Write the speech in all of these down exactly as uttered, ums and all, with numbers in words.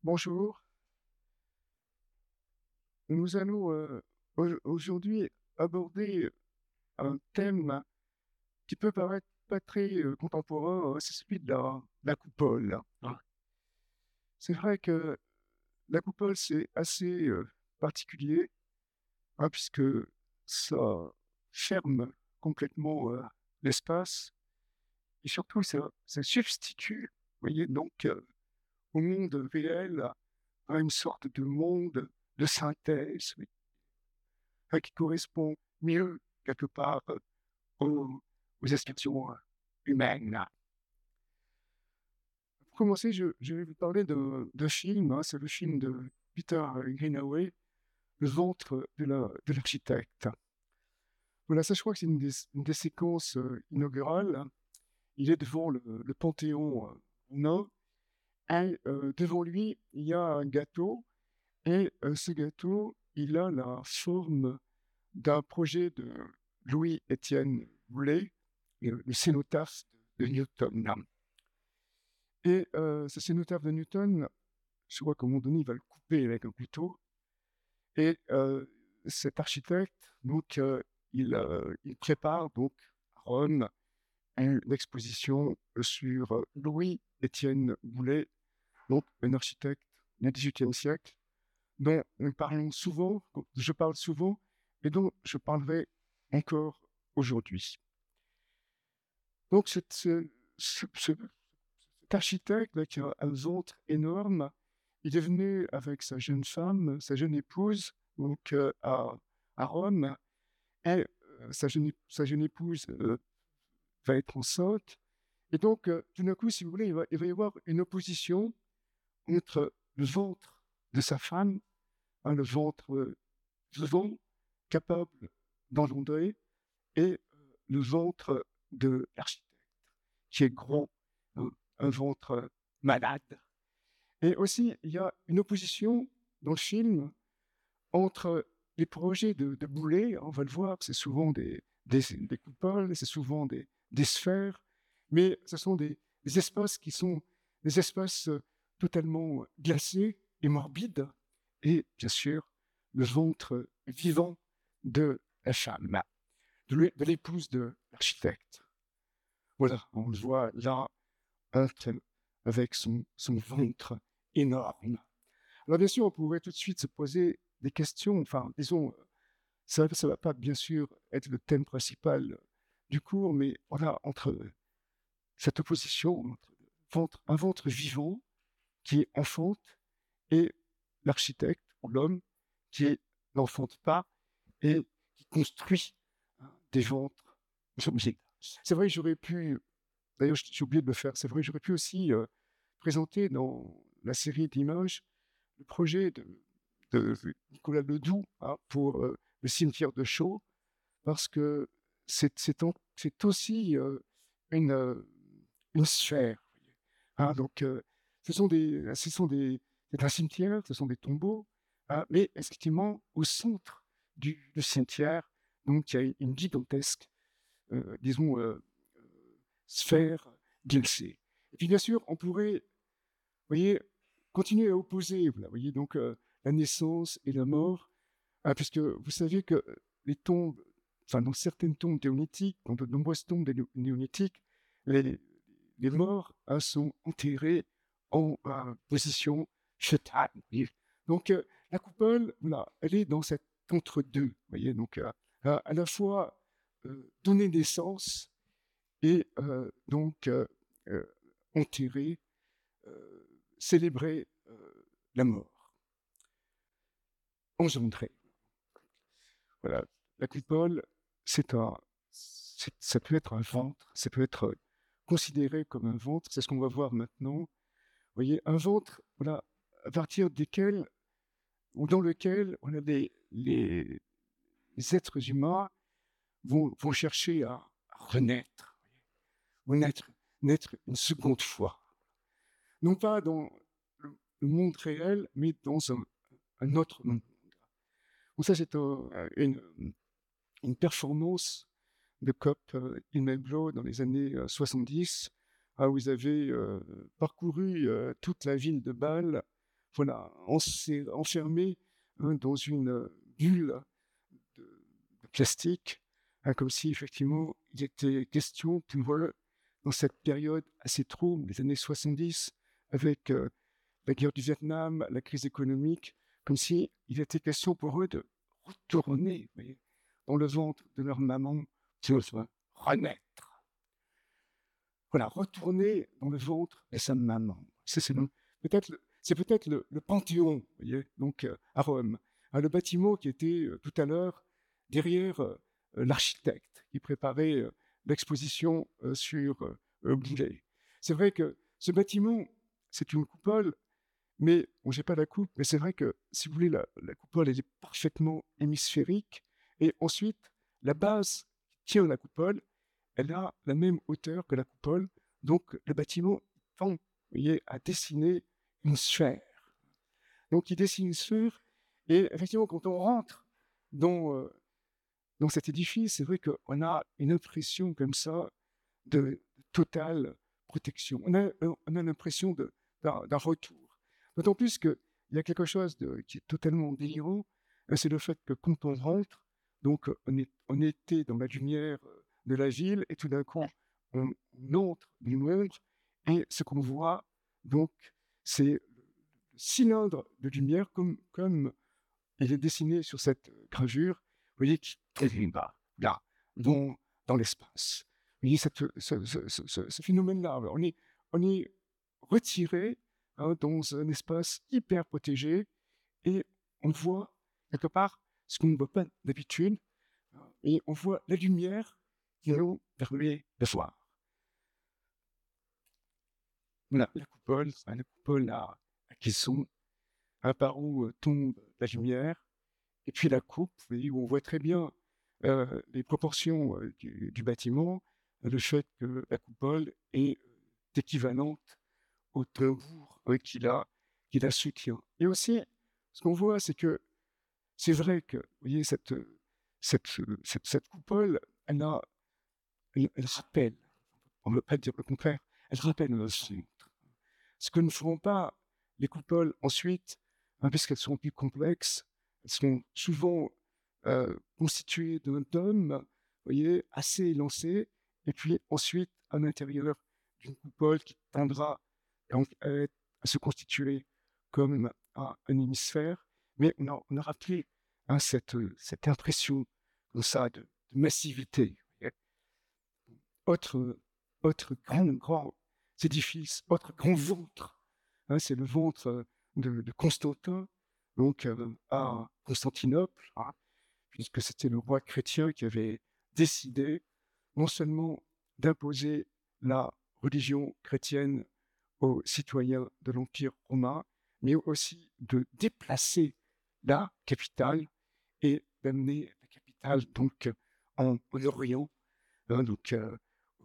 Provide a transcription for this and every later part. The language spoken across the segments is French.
Bonjour, nous allons euh, au- aujourd'hui aborder un thème qui peut paraître pas très euh, contemporain, hein, c'est celui de la, la coupole. Ah. C'est vrai que la coupole, c'est assez euh, particulier, hein, puisque ça ferme complètement euh, l'espace et surtout ça, ça substitue, vous voyez, donc euh, au monde réel, à une sorte de monde de synthèse, oui, hein, qui correspond mieux quelque part euh, aux, aux aspirations euh, humaines. Pour commencer, je, je vais vous parler de, de film, hein, c'est le film de Peter Greenaway, Le ventre de la- de l'architecte. Voilà, ça je crois que c'est une des, une des séquences euh, inaugurales. Il est devant le, le Panthéon euh, romain, et euh, devant lui, il y a un gâteau, et euh, ce gâteau, il a la forme d'un projet de Louis-Étienne Boulay, le, le cénotaphe de, de Newton. Et euh, ce cénotaphe de Newton, je crois qu'à un moment donné, il va le couper avec un couteau. Et euh, cet architecte, donc, euh, il, euh, il prépare donc à Rome une exposition sur euh, Louis-Étienne Boulay, donc un architecte du dix-huitième siècle, dont nous parlons souvent, dont je parle souvent, et dont je parlerai encore aujourd'hui. Donc, ce, ce, ce, ce- cet architecte avec un, un ventre énorme, il est venu avec sa jeune femme, sa jeune épouse, donc euh, à, à Rome, et euh, sa, jeune, sa jeune épouse euh, va être enceinte. Et donc, euh, tout d'un coup, si vous voulez, il va, il va y avoir une opposition entre le ventre de sa femme, hein, le ventre euh, vivant, capable d'engendrer, et euh, le ventre de l'architecte, qui est gros, hein, un ventre malade. Et aussi, il y a une opposition dans le film entre les projets de, de Boulet, on va le voir, c'est souvent des, des, des coupoles, c'est souvent des, des sphères, mais ce sont des, des espaces qui sont des espaces euh, totalement glacés et morbides, et bien sûr, le ventre vivant de la femme, de l'é- de l'épouse de l'architecte. Voilà, on le voit là, un tel, avec son, son ventre énorme. Alors bien sûr, on pourrait tout de suite se poser des questions, enfin, disons, ça ne va pas bien sûr être le thème principal du cours, mais voilà, entre cette opposition, entre ventre, un ventre vivant qui enfante et l'architecte ou l'homme qui n'enfante pas et qui construit, hein, des ventres objets. C'est vrai, j'aurais pu, d'ailleurs j'ai oublié de le faire, c'est vrai, j'aurais pu aussi euh, présenter dans la série d'images le projet de, de Nicolas Ledoux, hein, pour euh, le cimetière de Chaux, parce que c'est, c'est, en- c'est aussi euh, une, euh, une sphère. Hein, donc, euh, ce sont des, ce sont des, c'est un cimetière, ce sont des tombeaux, hein, mais effectivement, au centre du, du cimetière, donc il y a une gigantesque, euh, disons, euh, euh, sphère glacée. Et puis bien sûr, on pourrait, vous voyez, continuer à opposer, vous voyez, donc euh, la naissance et la mort, hein, puisque vous savez que les tombes, enfin dans certaines tombes néolithiques, dans de nombreuses tombes néo- néolithiques, les, les morts, hein, sont enterrés en euh, position fœtale. Vous voyez. Donc euh, la coupole, voilà, elle est dans cet entre-deux, vous voyez, donc euh, à, à la fois euh, donner naissance et euh, donc euh, euh, enterrer, euh, célébrer euh, la mort, engendrer. Voilà. La coupole, c'est un, c'est- ça peut être un ventre, ça peut être considéré comme un ventre, c'est ce qu'on va voir maintenant. Vous voyez, un ventre, voilà, à partir desquels, ou dans lequel on a les, les, les êtres humains vont, vont chercher à, à renaître, ou naître, naître une seconde fois. Non pas dans le, le monde réel, mais dans un, un autre monde. Donc ça, c'est un- une, une performance de Cop euh, Ilmeblo dans les années euh, soixante-dix, ah, où ils avaient euh, parcouru euh, toute la ville de Bâle voilà, on s'est enfermé hein, dans une euh, bulle de, de plastique, hein, comme si effectivement il était question pour eux, dans cette période assez trouble des années soixante-dix, avec euh, la guerre du Vietnam, la crise économique, comme si il était question pour eux de retourner vous voyez, dans le ventre de leur maman, tu vois, renaître. Voilà, retourner dans le ventre de sa maman. Ça, c'est le- peut-être, le- c'est peut-être le, le Panthéon, vous voyez, donc euh, à Rome. Hein, le bâtiment qui était euh, tout à l'heure derrière euh, euh, l'architecte qui préparait euh, l'exposition euh, sur euh, euh, Boulet. C'est vrai que ce bâtiment, c'est une coupole, mais bon, j'ai pas la coupe, mais c'est vrai que si vous voulez, la, la coupole, elle est parfaitement hémisphérique. Et ensuite, la base qui tient la coupole, elle a la même hauteur que la coupole. Donc, le bâtiment tend, vous voyez, à dessiner une sphère. Donc, il dessine une sphère. Et effectivement, quand on rentre dans, euh, dans cet édifice, c'est vrai qu'on a une impression comme ça de totale protection. On a, on a l'impression de- d'un d'un retour. D'autant plus qu'il y a quelque chose de, qui est totalement délirant, euh, c'est le fait que quand on rentre, donc euh, on, est, on était dans la lumière euh, de la ville et tout d'un coup on, on entre dans l'ombre et ce qu'on voit, donc, c'est le cylindre de lumière comme, comme il est dessiné sur cette gravure, vous voyez, qui est là, là, dans, dans l'espace. Vous voyez cette, ce, ce, ce, ce- ce phénomène-là, on est, on est retiré hein, dans un espace hyper protégé et on voit quelque part ce qu'on ne voit pas d'habitude hein, et on voit la lumière qui nous permet de voir. Voilà, la coupole, hein, la coupole à, à caisson, hein, par où euh, tombe la lumière, et puis la coupe, vous voyez, où on voit très bien euh, les proportions euh, du, du bâtiment, euh, le fait que la coupole est euh, équivalente au tambour euh, qu'il a, qu'il la soutient. Et aussi, ce qu'on voit, c'est que c'est vrai que, vous voyez, cette, euh, cette, euh, cette, cette coupole, elle, a, elle, elle rappelle, on ne veut pas dire le contraire, elle rappelle le centre. Ce que ne feront pas les coupoles ensuite, hein, puisqu'elles sont plus complexes, elles sont souvent euh, constituées d'un dôme, vous voyez, assez élancé, et puis ensuite, à l'intérieur d'une coupole qui tendra donc à, être- à se constituer comme un, un hémisphère, mais on a- on n'aura plus hein, cette, cette impression comme ça de, de massivité. Vous voyez. Autre, autre grand, grand édifice, autre grand ventre, hein, c'est le ventre euh, de, de Constantin, donc euh, à Constantinople, hein, puisque c'était le roi chrétien qui avait décidé non seulement d'imposer la religion chrétienne aux citoyens de l'Empire romain, mais aussi de déplacer la capitale et d'amener la capitale donc en, en Orient, hein, donc, euh,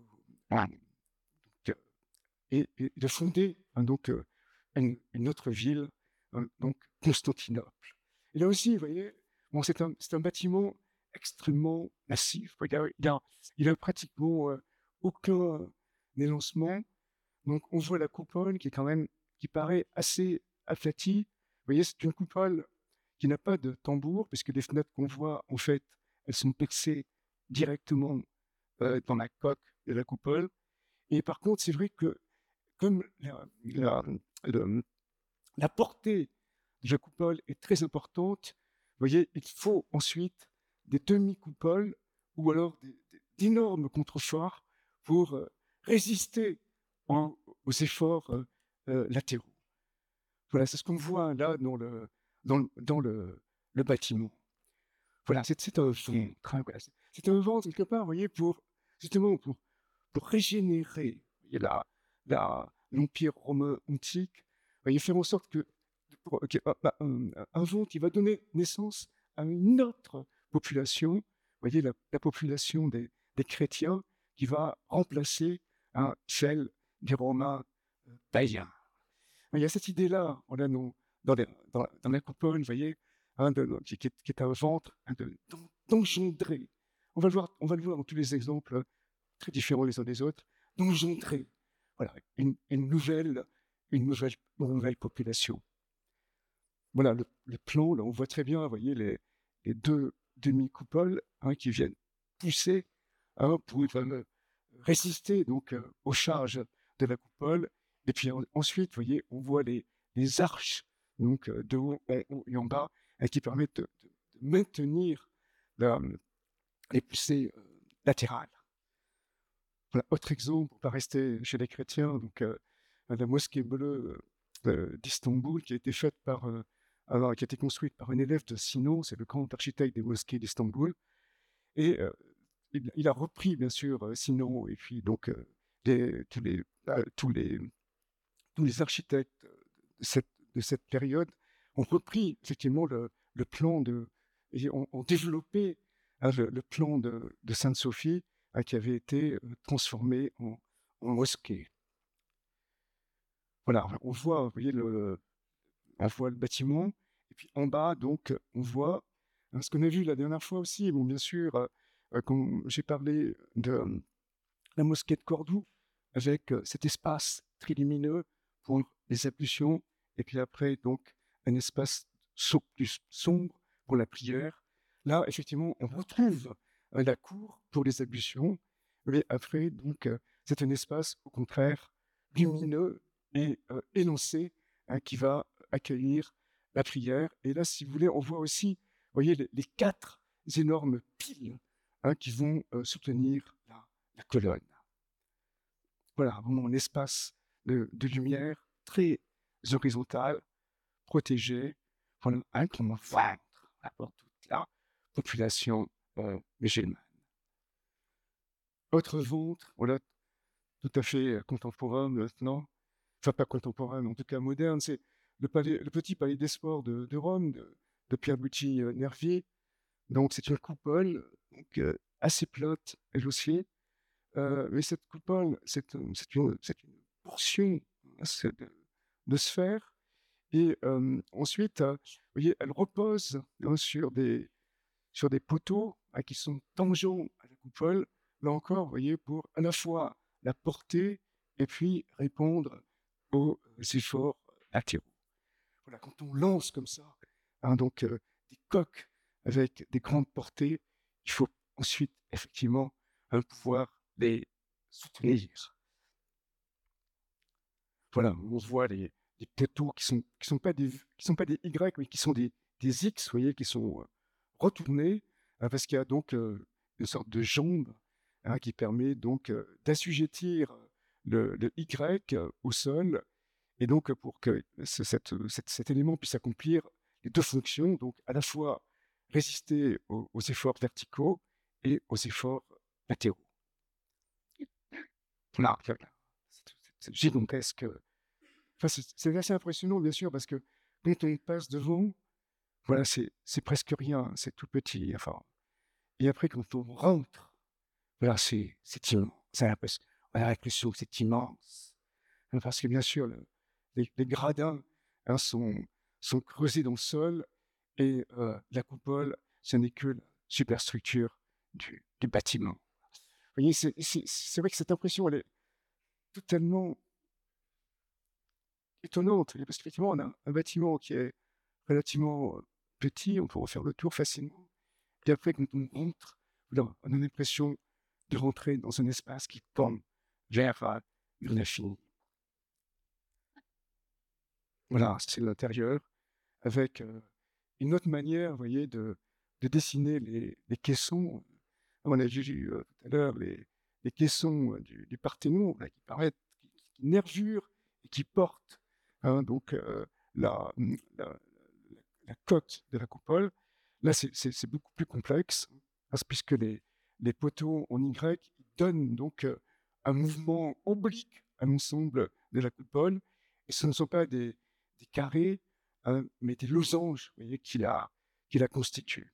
ah, donc, euh, et, et de fonder hein, donc euh, une, une autre ville, hein, donc Constantinople. Et là aussi, vous voyez, bon, c'est un, c'est un bâtiment extrêmement massif. Il a, il a, il a pratiquement euh, aucun élancement. Donc, on voit la coupole qui est quand même, qui paraît assez aplatie. Vous voyez, c'est une coupole qui n'a pas de tambour, puisque les fenêtres qu'on voit, en fait, elles sont percées directement euh, dans la coque de la coupole. Et par contre, c'est vrai que comme la, la, le- la portée de la coupole est très importante, vous voyez, il faut ensuite des demi-coupoles ou alors des- des- d'énormes contreforts pour euh, résister en- aux efforts euh, euh, latéraux. Voilà, c'est ce qu'on voit là dans le, dans le, dans le, le bâtiment. Voilà, c'est c'est un ventre. Hein, voilà. C'est c'est un ventre, quelque part, vous voyez, pour, justement, pour, pour régénérer vous voyez, la, la, l'Empire romain antique, vous voyez, faire en sorte que, pour- que- un, un- un ventre qui va donner naissance à une autre population, vous voyez, la, la population des, des chrétiens, qui va remplacer hein, celle des Romains euh, païens. Il y a cette idée-là, on a dans, dans, les- dans, dans la coupole, vous voyez, hein, de- de- qui, qui est, qui est un ventre hein, de- d'en- d'engendrer. On va le voir, on va le voir dans tous les exemples hein, très différents les uns des autres, d'engendrer. Voilà, une, une nouvelle, une nouvelle, une nouvelle population. voilà le, le plan, là on voit très bien, vous voyez, les, les deux demi-coupoles hein, qui viennent pousser hein, pour euh, résister donc euh, aux charges de la coupole. Et puis en- ensuite, vous voyez, on voit les, les arches donc euh, de haut en haut et en bas hein, qui permettent de, de- de maintenir la- les poussées euh, latérales. Voilà, autre exemple, pour pas rester chez les chrétiens, donc euh, la mosquée bleue euh, d'Istanbul qui a été faite par, euh, alors, qui a été construite par un élève de Sinon, c'est le grand architecte des mosquées d'Istanbul, et euh, il, il a repris bien sûr euh, Sinon et puis donc euh, les- tous les euh, tous les tous les architectes de cette de cette période ont repris effectivement le, le plan de et ont, ont développé hein, le, le plan de, de Sainte-Sophie hein, qui avait été euh, transformé en, en mosquée. Voilà, on voit, vous voyez, le, on voit le bâtiment, et puis en bas, donc, on voit hein, ce qu'on a vu la dernière fois aussi. Bon, bien sûr, euh, euh, quand j'ai parlé de euh, la mosquée de Cordoue, avec euh, cet espace très lumineux pour les ablutions, et puis après, donc, un espace so- plus sombre pour la prière. Là, effectivement, on retrouve euh, la cour pour les ablutions, mais après, donc, euh, c'est un espace, au contraire, lumineux et euh, élancé, hein, qui va accueillir la prière. Et là, si vous voulez, on voit aussi, vous voyez, les, les quatre énormes piles hein, qui vont euh, soutenir la, la colonne. Voilà, vraiment un espace de, de lumière très horizontal, protégé, voilà, hein, qu'on voit pour toute la population euh, musulmane. Autre ventre, voilà, tout à fait euh, contemporain maintenant, enfin pas contemporain, mais en tout cas moderne, c'est le, palais, le petit palais des sports de, de Rome, de, de Pierluigi euh, Nervi. Donc c'est une coupole donc, euh, assez plate, elle aussi. Euh, mais cette coupole, c'est un- c'est une, c'est une portion hein, c'est de, de sphère. Et euh, ensuite, euh, vous voyez, elle repose hein, sur, des, sur des poteaux hein, qui sont tangents à la coupole. Là encore, vous voyez, pour à la fois la porter et puis répondre aux efforts latéraux. Voilà, quand on lance comme ça, hein, donc euh, des coques avec des grandes portées, il faut ensuite effectivement hein, pouvoir les soutenir. Voilà, on voit les, les poteaux qui sont qui sont pas des qui sont pas des Y, mais qui sont des, des X, vous voyez, qui sont euh, retournés, hein, parce qu'il y a donc euh, une sorte de jambe hein, qui permet donc euh, d'assujettir le, le Y euh, au sol, et donc euh, pour que ce- cette, cette- cet élément puisse accomplir les deux fonctions, donc à la fois résister aux, aux efforts verticaux et aux efforts latéraux. Voilà, c'est c'est gigantesque. Enfin, c'est c'est assez impressionnant, bien sûr, parce que quand on passe devant, voilà, c'est c'est presque rien, c'est tout petit. Enfin, et après, quand on rentre, voilà, c'est c'est immense. On a l'impression on a l'impression que c'est immense. Hein, parce que, bien sûr, le- les, les gradins hein, sont, sont creusés dans le sol et euh, la coupole, ce n'est que la superstructure du, du bâtiment. Vous voyez, c'est c'est- c'est vrai que cette impression, elle est totalement étonnante, parce qu'effectivement, on a un bâtiment qui est relativement euh, petit, on peut refaire le tour facilement. Et après, quand on rentre, voilà, on a l'impression de rentrer dans un espace qui tend vers euh, l'infini. Voilà, c'est l'intérieur, avec euh, une autre manière, vous voyez, de, de dessiner les, les caissons. On a vu euh, tout à l'heure les, les caissons euh, du, du Parthénon, là, qui paraissent, qui, qui nervurent et qui portent hein, donc euh, la, la, la, la coque de la coupole. Là, c'est c'est- c'est beaucoup plus complexe, hein, puisque les, les poteaux en Y donnent donc euh, un mouvement oblique à l'ensemble de la coupole, et ce ne sont pas des, des carrés, hein, mais des losanges, vous voyez, qui la, qui la constituent.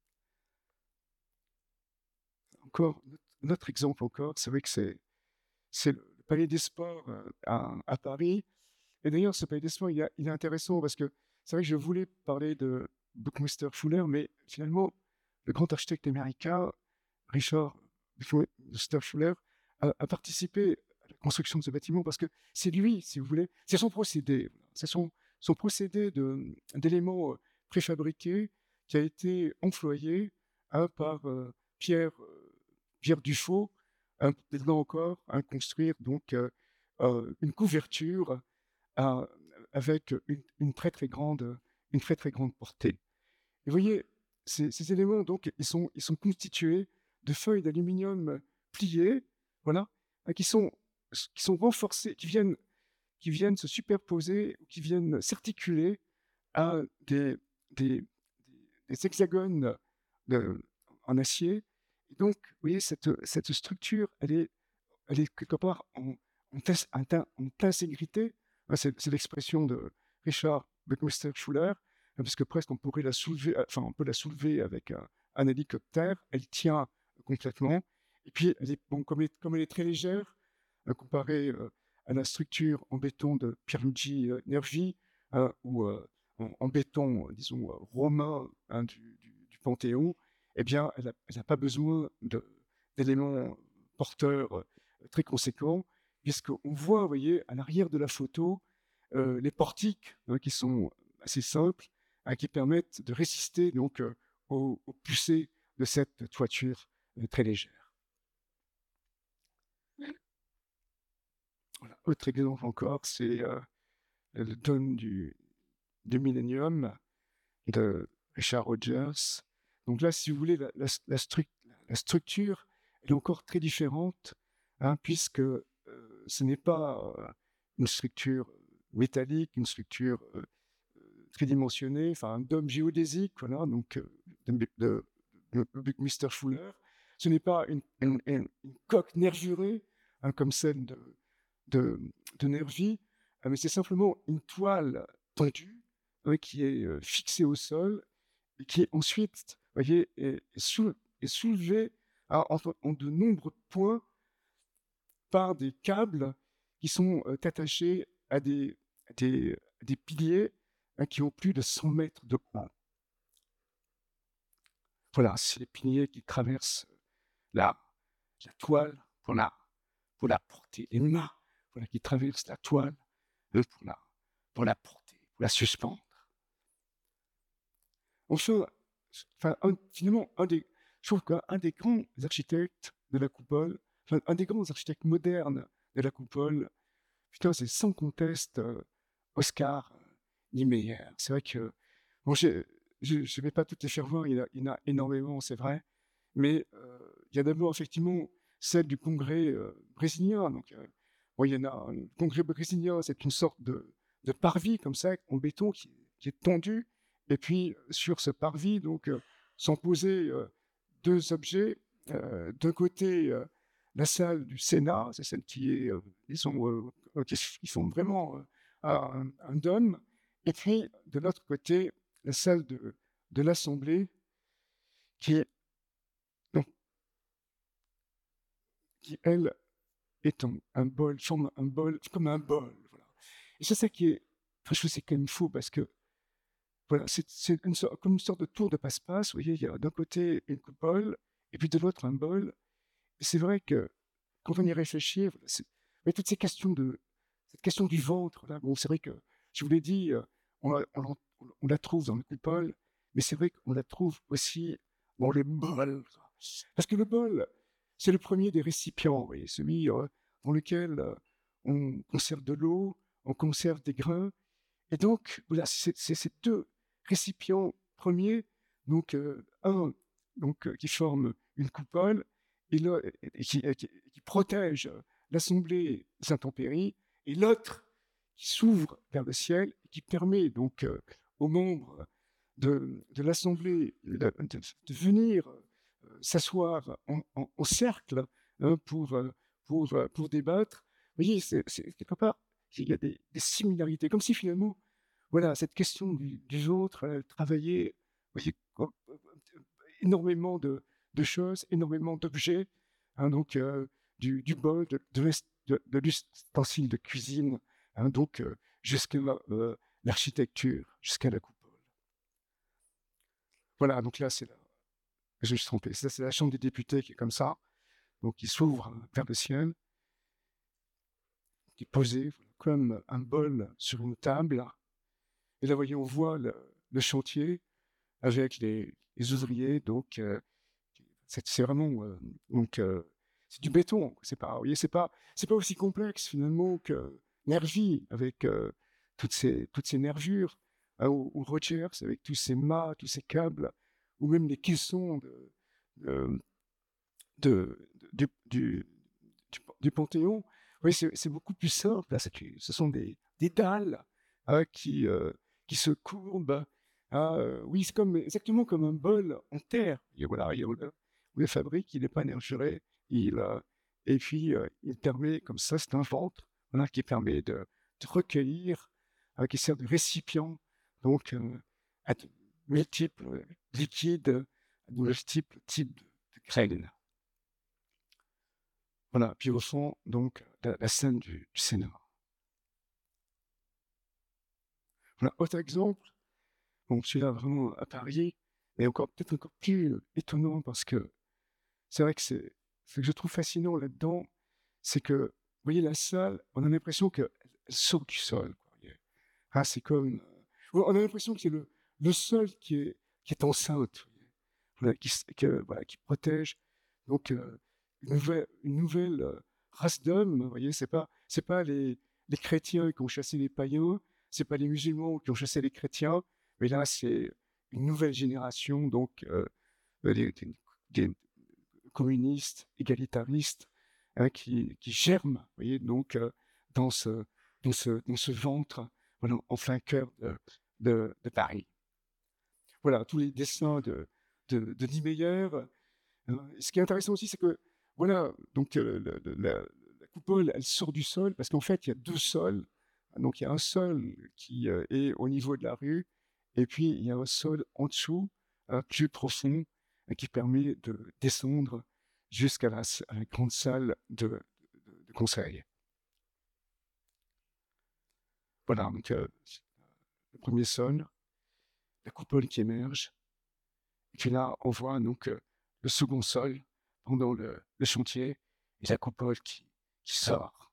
Encore, un autre exemple encore, c'est vrai que c'est c'est le Palais des Sports euh, à, à Paris. Et d'ailleurs, ce Palais des Sports, il, a- il est intéressant parce que c'est vrai que je voulais parler de Buckminster Fuller, mais finalement, le grand architecte américain, Richard Buckminster Fuller, a, a participé à la construction de ce bâtiment parce que c'est lui, si vous voulez, c'est son procédé, voilà. c'est son, son procédé de, d'éléments euh, préfabriqués qui a été employé hein, par euh, Pierre, euh, Pierre Dufaux, hein, là encore, à construire donc euh, euh, une couverture à- avec une, une très très grande, une très très grande portée. Et vous voyez, ces, ces éléments donc ils sont, ils sont constitués de feuilles d'aluminium pliées, voilà, hein, qui sont qui sont renforcées, qui viennent qui viennent se superposer, qui viennent s'articuler à des, des, des hexagones de- en acier. Et donc, vous voyez, cette, cette structure, elle est, elle est quelque part en, en, tas- en tas- en intégrité. Ah, C'est, c'est l'expression de Richard Buckminster Fuller, hein, parce que presque on pourrait la soulever, enfin, on peut la soulever avec un, un hélicoptère. Elle tient complètement. Et puis, elle est, bon, comme, elle est, comme elle est très légère, euh, comparée euh, à la structure en béton de Pierluigi euh, Nervi, hein, ou euh, en, en béton, euh, disons, euh, romain hein, du, du, du Panthéon, eh bien, elle n'a pas besoin de, d'éléments porteurs euh, très conséquents, puisqu'on voit, vous voyez, à l'arrière de la photo, euh, les portiques hein, qui sont assez simples, hein, qui permettent de résister donc euh, aux, aux poussées de cette toiture euh, très légère. Voilà. Autre exemple encore, c'est euh, le dôme du, du Millennium de Richard Rogers. Donc là, si vous voulez, la, la, la, stru la structure elle est encore très différente, hein, puisque euh, ce n'est pas euh, une structure métallique, une structure euh, tridimensionnée, enfin un dôme géodésique, voilà, donc euh, de, de, de, de Buckminster Fuller. Ce n'est pas une, une, une, une coque nervurée, hein, comme celle de, de, de Nervi, euh, mais c'est simplement une toile tendue hein, qui est euh, fixée au sol et qui est ensuite, vous voyez, est, est, sou, est soulevée hein, en, en de nombreux points par des câbles qui sont euh, attachés à des, à des, à des piliers hein, qui ont plus de cent mètres de haut. Voilà, c'est les piliers qui traversent la, la toile pour la, pour la porter, les mains voilà, qui traversent la toile pour la, pour la porter, pour la suspendre. Enfin, enfin un, finalement, un des, je trouve qu'un des grands architectes de la coupole, enfin, un des grands architectes modernes de la coupole, putain, c'est sans conteste euh, Oscar euh, Niemeyer. C'est vrai que, bon, je ne vais pas toutes les faire voir, il y en a, il y en a énormément, c'est vrai, mais euh, il y a d'abord effectivement celle du congrès euh, brésilien. Donc, euh, bon, il y en a, le congrès brésilien, c'est une sorte de, de parvis comme ça, en béton qui, qui est tendu, et puis sur ce parvis, donc, euh, sont posés euh, deux objets. Euh, d'un côté, euh, la salle du Sénat, c'est celle qui est, euh, disons, euh, qui, qui sont vraiment euh, un, un dôme, et puis de l'autre côté, la salle de, de l'Assemblée, qui est donc, qui elle est un, un bol, forme un bol, comme un bol, voilà. Et c'est ça qui est, enfin, je trouve que c'est quand même fou parce que voilà, c'est, c'est une sorte, comme une sorte de tour de passe-passe. Vous voyez, il y a d'un côté une coupole et puis de l'autre un bol. Et c'est vrai que quand on y réfléchit, voilà, c'est, mais toutes ces questions de, cette question du ventre, là, bon, c'est vrai que je vous l'ai dit, euh, on, la, on, on, la trouve dans la coupole, mais c'est vrai qu'on la trouve aussi dans le bol. Parce que le bol, c'est le premier des récipients, vous voyez, celui euh, dans lequel euh, on conserve de l'eau, on conserve des grains. Et donc, voilà, c'est, c'est ces deux récipients premiers, donc euh, un donc, euh, qui forme une coupole et, là, et qui, et qui, qui protège l'assemblée des intempéries, et l'autre qui s'ouvre vers le ciel et qui permet donc euh, aux membres de, de l'assemblée de, de, de venir euh, s'asseoir en, en, en cercle hein, pour, euh, pour, euh, pour débattre. Vous voyez, c'est, c'est quelque part, il y a des, des similarités, comme si finalement, voilà, cette question du, du ventre, elle travaillait, vous voyez, énormément de, de choses, énormément d'objets, hein, donc euh, du, du bol, de, de, de, de l'ustensile de cuisine, hein, donc euh, jusqu'à euh, l'architecture, jusqu'à la coupole. Voilà, donc là, c'est la, je me suis trompé, ça c'est la chambre des députés qui est comme ça, donc qui s'ouvre vers le ciel, qui est posée comme un bol sur une table, Et là, vous voyez, on voit le, le chantier avec les, les ouvriers. Donc, euh, c'est c'est vraiment euh, donc euh, c'est du béton. C'est pas, vous voyez, c'est pas, c'est pas aussi complexe finalement que Nervi avec euh, toutes ces toutes ces nervures, hein, ou, ou Rogers avec tous ces mâts, tous ces câbles, ou même les caissons de, de, de- du, du, du, du Panthéon. Oui, c'est c'est beaucoup plus simple. Là, c'est que ce sont des, des dalles, hein, qui, euh, qui se courbent. Hein, euh, oui, c'est comme, exactement comme un bol en terre. Et voilà, il, on le, on le fabrique, il n'est pas nergeré. Il, euh, et puis, euh, il permet, comme ça, c'est un ventre, voilà, qui permet de, de recueillir, euh, qui sert de récipient, donc, euh, à de multiples liquides, de multiples types de, de graines. Voilà, puis au fond, donc, la, la scène du, du Sénat. Voilà, autre exemple, bon, celui-là vraiment à Paris, et encore peut-être encore plus euh, étonnant parce que c'est vrai que c'est ce que je trouve fascinant là-dedans, c'est que, vous voyez, la salle, on a l'impression qu'elle sort du sol, quoi, vous voyez. Ah, c'est comme, euh, on a l'impression que c'est le, le sol qui est, qui est enceinte, vous voyez. Voilà, qui, s- que, voilà, qui protège. Donc, euh, une nouvelle, une nouvelle euh, race d'hommes, vous voyez, c'est pas, c'est pas les, les chrétiens qui ont chassé les païens, c'est pas les musulmans qui ont chassé les chrétiens, mais là, c'est une nouvelle génération, donc, euh, des, des- des communistes, égalitaristes, hein, qui, qui germent, vous voyez, donc, euh, dans ce, dans ce, dans ce ventre, voilà, en plein cœur de, de, de Paris. Voilà, tous les dessins de, de, de Niemeyer. Euh, ce qui est intéressant aussi, c'est que, voilà, donc euh, le- le- la, la coupole, elle sort du sol, parce qu'en fait, il y a deux sols. Donc, il y a un sol qui euh, est au niveau de la rue, et puis il y a un sol en dessous, euh, plus profond, euh, qui permet de descendre jusqu'à la, s- à la grande salle de, de- de conseil. Voilà, donc euh, le premier sol, la coupole qui émerge, et puis là, on voit donc euh, le second sol pendant le, le chantier, et la coupole qui, qui sort.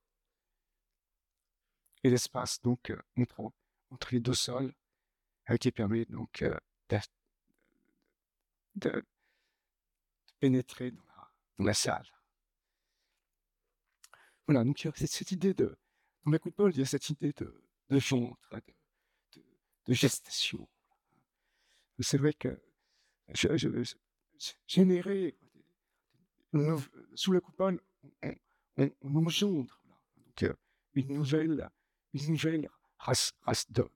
Et l'espace donc euh, entre, entre les deux sols, euh, qui permet donc euh, de, de- de pénétrer dans la, dans la salle. Voilà, donc il y a cette, cette idée de, dans la coupole, il y a cette idée de, de ventre, hein, de, de, de gestation. C'est vrai que je, je, je- générer une nou- sous la coupole, on, on, on engendre, voilà, donc, euh, une nouvelle, une nouvelle race, race d'hommes.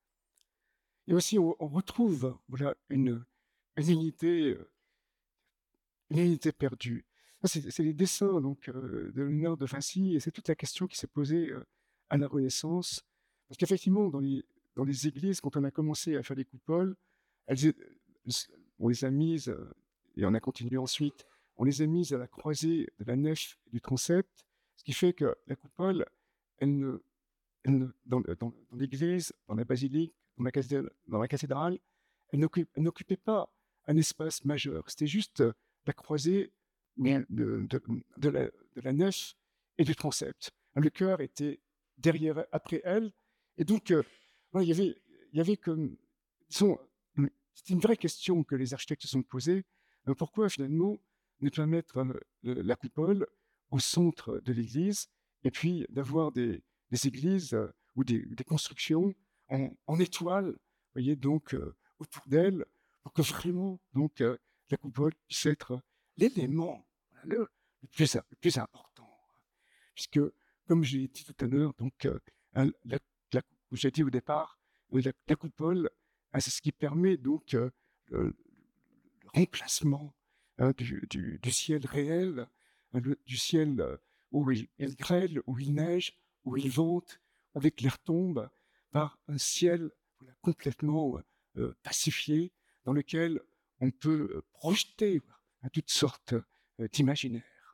Et aussi, on, on retrouve, voilà, une, une unité, euh, une unité perdue. Ça, C'est c'est les dessins donc, euh, de Léonard de Vinci, et c'est toute la question qui s'est posée euh, à la Renaissance. Parce qu'effectivement, dans les, dans les églises, quand on a commencé à faire des coupoles, elles, é- on les a mises, euh, et on a continué ensuite, on les a mises à la croisée de la nef et du transept, ce qui fait que la coupole, elle ne, elle ne- dans, le- dans- dans l'église, dans la basilique, dans la, cathédrale, dans la cathédrale, elle n'occupe- elle n'occupait pas un espace majeur. C'était juste euh, la croisée de, de- de- de la, de la nef et du transept. Le chœur était derrière, après elle, et donc euh, voilà, il y avait, il y avait comme, disons, une- c'était une vraie question que les architectes se sont posés. Euh, pourquoi finalement ne pas mettre euh, le- la coupole au centre de l'église, et puis d'avoir des, des églises euh, ou des, des constructions en, en étoile, vous voyez, donc euh, autour d'elle, pour que vraiment, donc, euh, la coupole puisse être l'élément, voilà, le, le plus, le plus important. Puisque, comme j'ai dit tout à l'heure, donc, euh, hein, la, la- j'ai dit au départ, euh, la, la coupole, hein, c'est ce qui permet donc euh, le, le remplacement, hein, du, du- du ciel réel, hein, le- du ciel euh, où il, il grêle, où il neige, où il vente, avec les retombes, par un ciel, voilà, complètement euh, euh, pacifié, dans lequel on peut euh, projeter, voilà, hein, toutes sortes euh, d'imaginaires.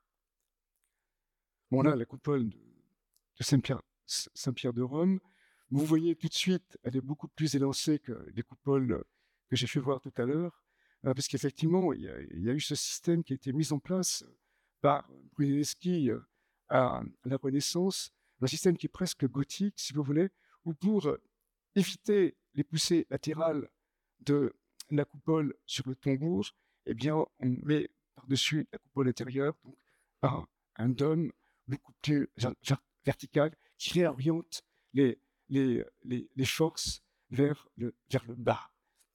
Bon, là, la coupole de, de Saint-Pierre, Saint-Pierre de Rome, vous voyez tout de suite, elle est beaucoup plus élancée que les coupoles que j'ai fait voir tout à l'heure, euh, parce qu'effectivement, il y, a, il y a eu ce système qui a été mis en place par Brunelleschi euh, à, à la Renaissance, un système qui est presque gothique, si vous voulez, où pour euh, éviter les poussées latérales de la coupole sur le tambour, eh bien, on met par-dessus la coupole intérieure donc, un, un dôme beaucoup plus vertical qui réoriente les, les, les, les forces vers le, vers le bas.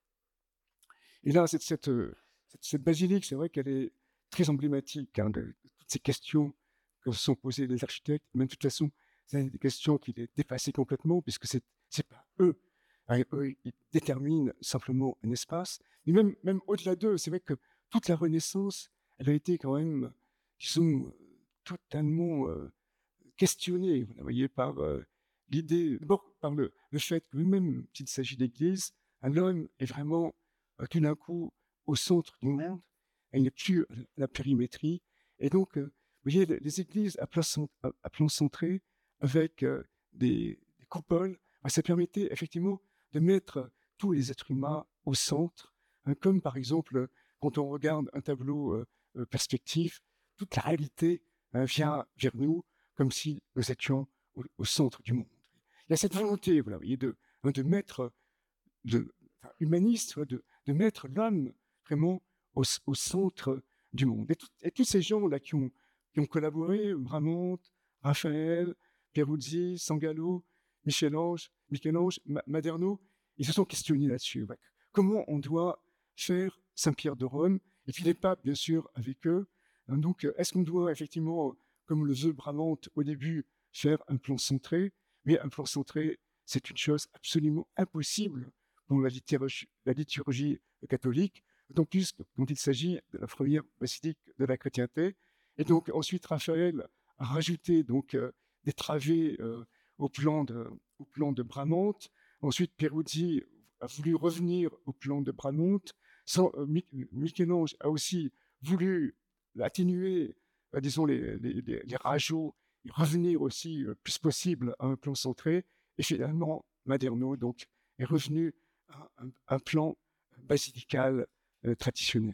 Et là, cette, cette, cette, cette basilique, c'est vrai qu'elle est très emblématique hein, de, de toutes ces questions que se sont posées les architectes. Même de toute façon, c'est des questions qui les dépassaient complètement, puisque c'est c'est pas eux. Hein, eux, ils déterminent simplement un espace. Mais même, même au-delà d'eux, c'est vrai que toute la Renaissance, elle a été quand même, disons, totalement euh, questionnée, vous voyez, par euh, l'idée, d'abord par le, le fait que même s'il s'agit d'église, l'homme est vraiment euh, tout d'un coup au centre du monde, il n'est plus à la périmétrie, et donc, euh, vous voyez, les, les églises à plan, à, à plan centré, avec euh, des, des coupoles, bah, ça permettait effectivement de mettre tous les êtres humains au centre, hein, comme par exemple, quand on regarde un tableau euh, euh, perspective, toute la réalité hein, vient vers nous, comme si nous étions au, au centre du monde. Il y a cette volonté, voilà, vous voyez, de, de mettre, de, enfin, humaniste, de, de mettre l'homme vraiment au, au centre du monde. Et, tout, et tous ces gens-là qui ont, qui ont collaboré, Bramante, Raphaël, Peruzzi, Sangallo, Michel-Ange, Michel-Ange, Maderno, ils se sont questionnés là-dessus. Ouais. Comment on doit faire Saint-Pierre de Rome, et puis les papes, bien sûr, avec eux. Donc, est-ce qu'on doit effectivement, comme le veut Bramante au début, faire un plan centré? Mais un plan centré, c'est une chose absolument impossible pour la liturgie, la liturgie catholique, d'autant plus quand il s'agit de la première basilique de la chrétienté. Et donc, ensuite, Raphaël a rajouté donc, euh, des travées euh, au, plan de, au plan de Bramante. Ensuite, Peruzzi a voulu revenir au plan de Bramante. Sans, euh, Michel-Ange a aussi voulu atténuer, euh, disons, les, les, les, les rajouts et revenir aussi le plus possible à un plan centré. Et finalement, Maderno donc, est revenu à un, un plan basilical euh, traditionnel.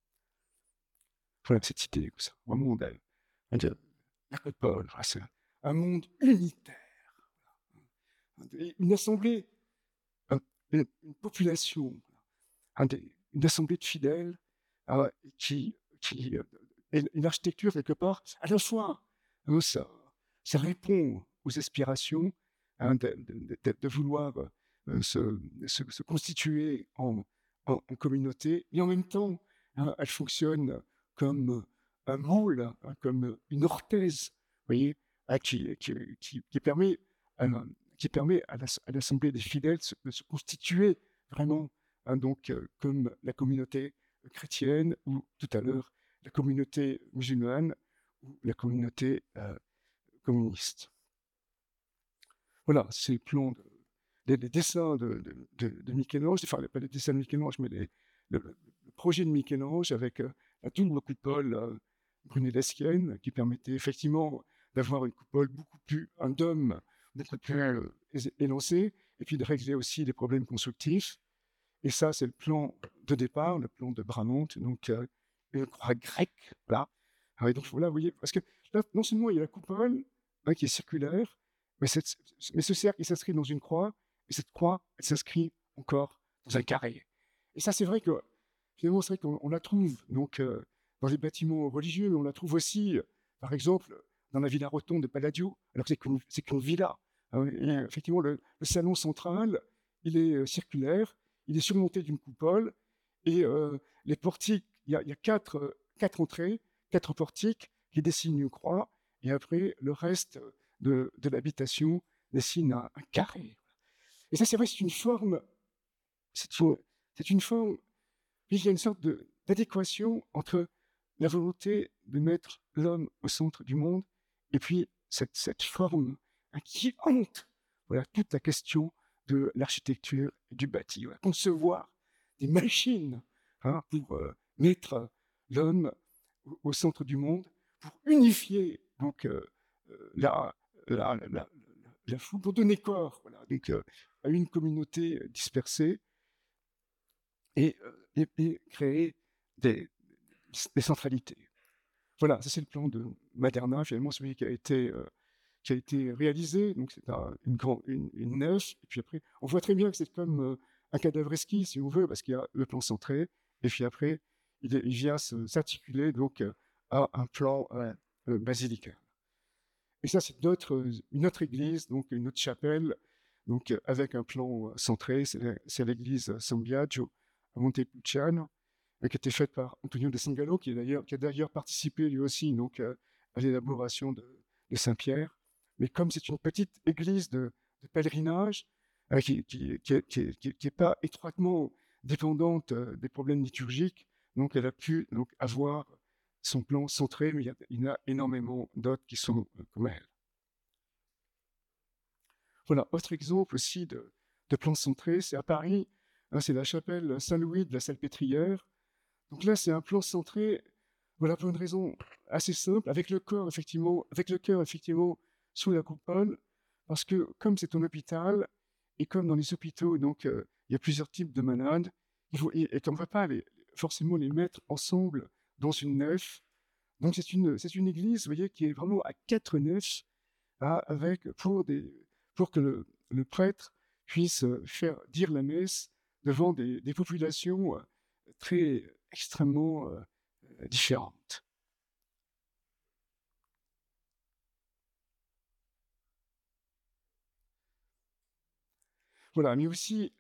Voilà cette idée, ça. Un monde, un, un, un monde unitaire. Une assemblée, une, une population, un des, une assemblée de fidèles euh, qui, qui euh, est une architecture quelque part, à la fois, hein, ça, ça répond aux aspirations hein, de, de, de, de, vouloir euh, se, se, se, constituer en, en, en, communauté, et en même temps, hein, elle fonctionne comme un moule, hein, comme une orthèse, vous voyez, hein, qui, qui, qui, qui permet, euh, qui permet à, à l'assemblée des fidèles de se, de se constituer vraiment hein, donc, euh, comme la communauté chrétienne ou tout à l'heure la communauté musulmane ou la communauté euh, communiste. Voilà, c'est le plan, de, les, les dessins de, de, de, de Michel-Ange, enfin pas les dessins de Michel-Ange, mais les, le, le, projet de Michel-Ange avec euh, la double coupole euh, brunelleschienne qui permettait effectivement d'avoir une coupole beaucoup plus, un dôme beaucoup plus euh, élancé, et puis de régler aussi les problèmes constructifs. Et ça, c'est le plan de départ, le plan de Bramante, donc euh, une croix grecque, là. Et donc voilà, vous voyez, parce que là, non seulement il y a la coupole hein, qui est circulaire, mais, cette, mais ce cercle, il s'inscrit dans une croix, et cette croix, elle s'inscrit encore dans un carré. Et ça, c'est vrai que, finalement, c'est vrai qu'on on la trouve donc, euh, dans les bâtiments religieux, mais on la trouve aussi, euh, par exemple, dans la Villa Rotonde de Palladio, alors que c'est qu'une, c'est qu'une villa. Hein, et, effectivement, le, le salon central, il est euh, circulaire, il est surmonté d'une coupole, et euh, les portiques, il y, y a, quatre, euh, quatre entrées, quatre portiques qui dessinent une croix, et après, le reste de, de l'habitation dessine un, un carré. Et ça, c'est vrai, c'est une forme, c'est une, c'est une forme, il y a une sorte de, d'adéquation entre la volonté de mettre l'homme au centre du monde, et puis cette, cette forme hein, qui hante voilà, toute la question de l'architecture et du bâti. Voilà. Concevoir des machines hein, pour euh, mettre l'homme au, au centre du monde, pour unifier donc, euh, la, la, la, la, la foule, pour donner corps voilà, donc, euh, à une communauté dispersée et, et, et créer des, des centralités. Voilà, ça c'est le plan de Maderna, finalement celui qui a été euh, qui a été réalisé. Donc c'est un, une, grand, une, une nef. Et puis après, on voit très bien que c'est comme euh, un cadavre esquis, si on veut, parce qu'il y a le plan centré. Et puis après, il, il vient se, s'articuler donc euh, à un plan euh, euh, basilical. Et ça, c'est d'autres, une autre église, donc une autre chapelle, donc euh, avec un plan euh, centré. C'est, c'est l'église San Biagio à Montepulciano, qui a été faite par Antonio de Sangalo, qui, est d'ailleurs, qui a d'ailleurs participé lui aussi donc, euh, à l'élaboration de, de Saint-Pierre. Mais comme c'est une petite église de, de pèlerinage, euh, qui n'est qui, qui, qui, qui pas étroitement dépendante euh, des problèmes liturgiques, donc elle a pu donc, avoir son plan centré, mais il y, a, il y en a énormément d'autres qui sont euh, comme elle. Voilà, autre exemple aussi de, de plan centré, c'est à Paris, hein, c'est la chapelle Saint-Louis de la Salpêtrière. Donc là, c'est un plan centré, voilà, pour une raison assez simple, avec le corps, effectivement, avec le cœur, effectivement, sous la coupole, parce que comme c'est un hôpital, et comme dans les hôpitaux, donc, euh, il y a plusieurs types de malades, il faut, et, et qu'on ne va pas les, forcément les mettre ensemble dans une nef. Donc c'est une, c'est une église, vous voyez, qui est vraiment à quatre nefs, hein, avec, pour, des, pour que le, le prêtre puisse faire dire la messe devant des, des populations euh, très extrêmement euh, différentes. Voilà, mais aussi,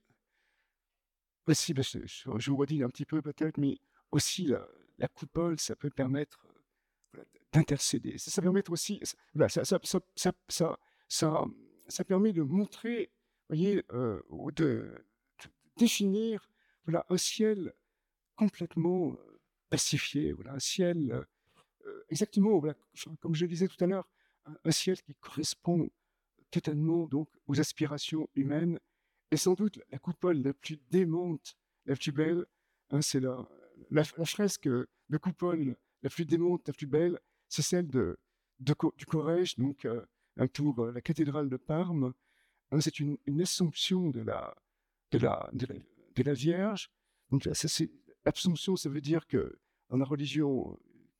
aussi ben, je, je, je vous redis un petit peu peut-être, mais aussi la, la coupole, ça peut permettre euh, voilà, d'intercéder. Ça, ça permet aussi, ça, voilà, ça, ça, ça, ça, ça, ça, ça permet de montrer, vous voyez, euh, de, de définir voilà, un ciel complètement euh, pacifié, voilà, un ciel euh, euh, exactement, voilà, comme je le disais tout à l'heure, un, un ciel qui correspond totalement donc aux aspirations humaines. Et sans doute la coupole la plus démente, la plus belle, hein, c'est la, la, la fresque de coupole la plus démente, la plus belle, c'est celle de, de, du Corrège, donc euh, pour euh, la cathédrale de Parme. Hein, c'est une, une assomption de la, de la, de la, de la Vierge. Donc, ça, c'est, l'Assomption, ça veut dire que dans la religion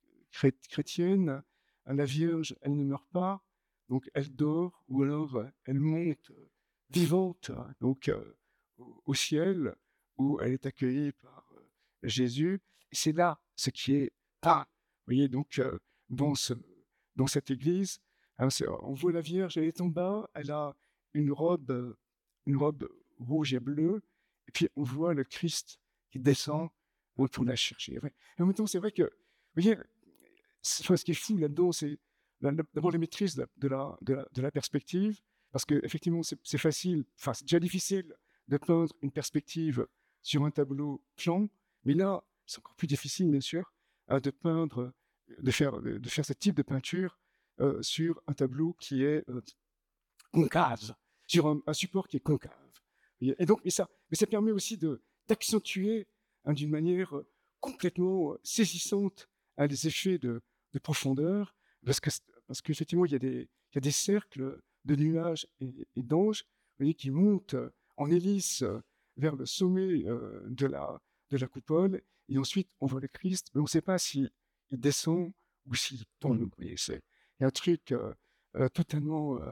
chrétienne, la Vierge, elle ne meurt pas, donc elle dort, ou alors elle monte vivante, donc euh, au ciel, où elle est accueillie par euh, Jésus. Et c'est là ce qui est ah, vous voyez, donc euh, dans, ce, dans cette église, hein, on voit la Vierge, elle est en bas, elle a une robe, une robe rouge et bleue, et puis on voit le Christ qui descend pour la chercher. Et en même temps, c'est vrai que, vous voyez, enfin, ce qui est fou là-dedans, c'est d'abord la maîtrise de la, de la, de la perspective, parce qu'effectivement, c'est, c'est facile, enfin, c'est déjà difficile de peindre une perspective sur un tableau plan, mais là, c'est encore plus difficile, bien sûr, hein, de peindre, de faire, de faire ce type de peinture euh, sur un tableau qui est euh, concave, sur un, un, support qui est concave. Et donc, mais ça, mais ça permet aussi de, d'accentuer hein, d'une manière complètement saisissante hein, les effets de, de profondeur, parce que parce qu'effectivement, il y a des, il y a des cercles de nuages et, et d'anges, vous voyez, qui montent en hélice vers le sommet euh, de la de la coupole, et ensuite on voit le Christ, mais on ne sait pas s'il descend ou s'il tombe. Vous voyez, c'est il y a un truc euh, euh, totalement euh,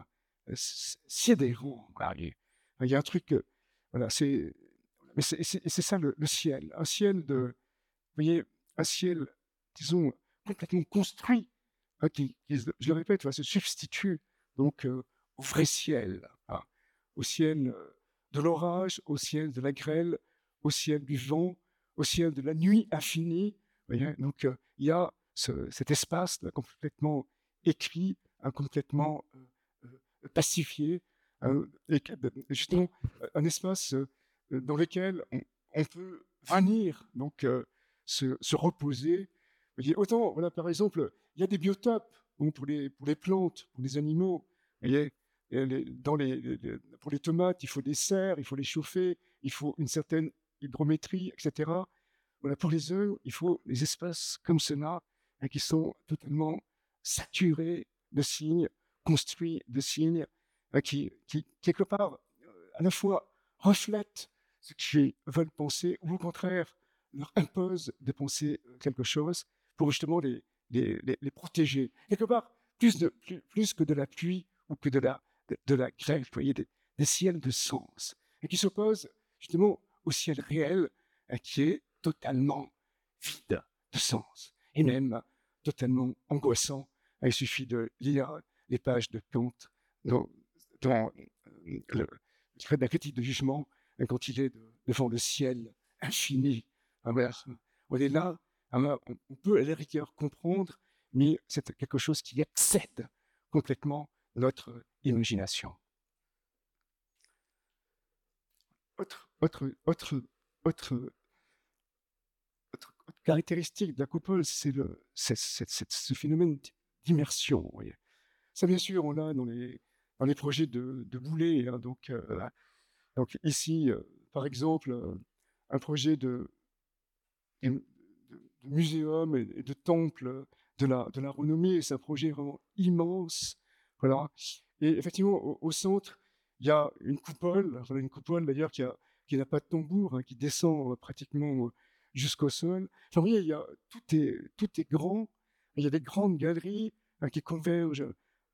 sidérant. Il y a un truc, euh, voilà, c'est, mais c'est, c'est, c'est ça le, le ciel, un ciel de, vous voyez, un ciel, disons, complètement construit, hein, qui, qui, je le répète, voilà, se substitue donc euh, au vrai ciel, hein, au ciel de l'orage, au ciel de la grêle, au ciel du vent, au ciel de la nuit infinie. Vous voyez, donc euh, il y a ce, cet espace là, complètement écrit, hein, complètement euh, euh, pacifié, hein, et justement un espace euh, dans lequel on, on peut venir donc euh, se, se reposer. Autant, voilà, par exemple, il y a des biotopes bon, pour, les, pour les plantes, pour les animaux. Vous voyez, les, dans les, les, pour les tomates, il faut des serres, il faut les chauffer, il faut une certaine hygrométrie, et cetera. Voilà, pour les œufs, il faut des espaces comme cela, hein, qui sont totalement saturés de signes, construits de signes, hein, qui, qui, quelque part, à la fois reflètent ce qu'ils veulent penser, ou au contraire, leur imposent de penser quelque chose pour justement les, les, les, les protéger. Quelque part, plus, de, plus, plus que de la pluie ou que de la, de, de la grève, vous voyez, des, des ciels de sens, et qui s'opposent justement au ciel réel, hein, qui est totalement vide de sens, et même totalement angoissant. Il suffit de lire les pages de Kant dans, dans euh, le, de la critique de jugement, hein, quand il est de, devant le ciel infini. Ah, voilà. On est là, ah, on peut à la rigueur comprendre, mais c'est quelque chose qui excède complètement notre imagination. Autre, autre, autre, autre, autre caractéristique de la coupole, c'est, le, c'est, c'est, c'est ce phénomène d'immersion. Vous voyez. Ça, bien sûr, on l'a dans les, dans les projets de, de Boulez. Hein, donc, euh, donc, ici, euh, par exemple, euh, un projet de, de, de muséum et, et de temple de la, de la renommée. C'est un projet vraiment immense. Voilà. Et effectivement, au, au centre, il y a une coupole, voilà, une coupole d'ailleurs qui, a, qui n'a pas de tambour, hein, qui descend euh, pratiquement euh, jusqu'au sol. Enfin, vous voyez, il y a, tout, est, tout est grand. Il y a des grandes galeries hein, qui convergent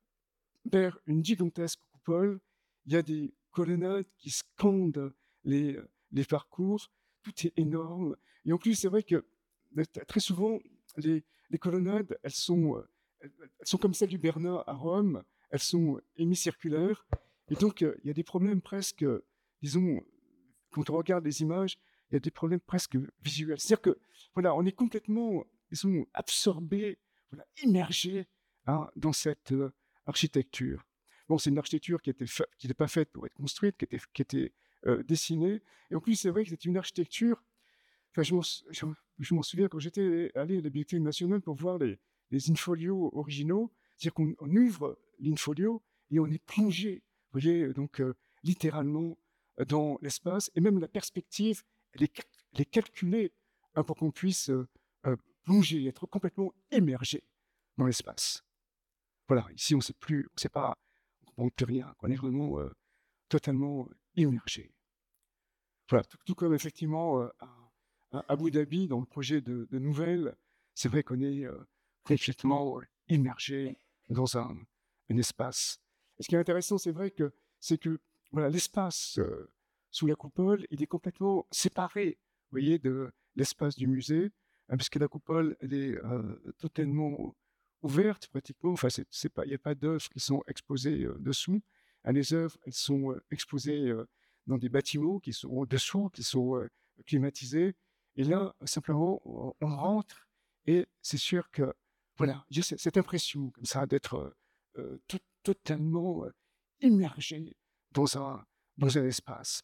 vers une gigantesque coupole. Il y a des colonnades qui scandent les, les parcours. Tout est énorme. Et en plus, c'est vrai que très souvent, les, les colonnades, elles sont, elles, elles sont comme celles du Bernin à Rome. Elles sont hémicirculaires. Et donc, il y a des problèmes presque, disons, quand on regarde les images, il y a des problèmes presque visuels. C'est-à-dire que, voilà, on est complètement, disons, absorbé, voilà, immergé hein, dans cette euh, architecture. Bon, c'est une architecture qui n'était fa- qui n'était pas faite pour être construite, qui était, qui était euh, dessinée. Et en plus, c'est vrai que c'est une architecture. Enfin, je m'en, je, je m'en souviens quand j'étais allé à la Bibliothèque nationale pour voir les, les in-folios originaux. C'est-à-dire qu'on on ouvre l'in-folio et on est plongé, vous voyez, donc euh, littéralement euh, dans l'espace. Et même la perspective, elle est, elle est calculée hein, pour qu'on puisse euh, euh, plonger, être complètement immergé dans l'espace. Voilà, ici on ne sait plus, on ne sait pas, on ne comprend plus rien. On est vraiment euh, totalement immergé. Voilà, tout, tout comme effectivement euh, à, à Abu Dhabi, dans le projet de, de Nouvelle, c'est vrai qu'on est euh, complètement euh, immergé dans un, un espace. Et ce qui est intéressant, c'est vrai que c'est que voilà, l'espace euh, sous la coupole, il est complètement séparé, vous voyez, de l'espace du musée, hein, puisque la coupole, elle est euh, totalement ouverte pratiquement. Enfin, c'est, c'est pas, il n'y a pas d'œuvres qui sont exposées euh, dessous. Hein, les œuvres, elles sont euh, exposées euh, dans des bâtiments qui sont dessous, qui sont euh, climatisés. Et là, simplement, on, on rentre et c'est sûr que, voilà, j'ai cette, cette impression comme ça d'être euh, tout, totalement euh, immergé dans un, dans un espace.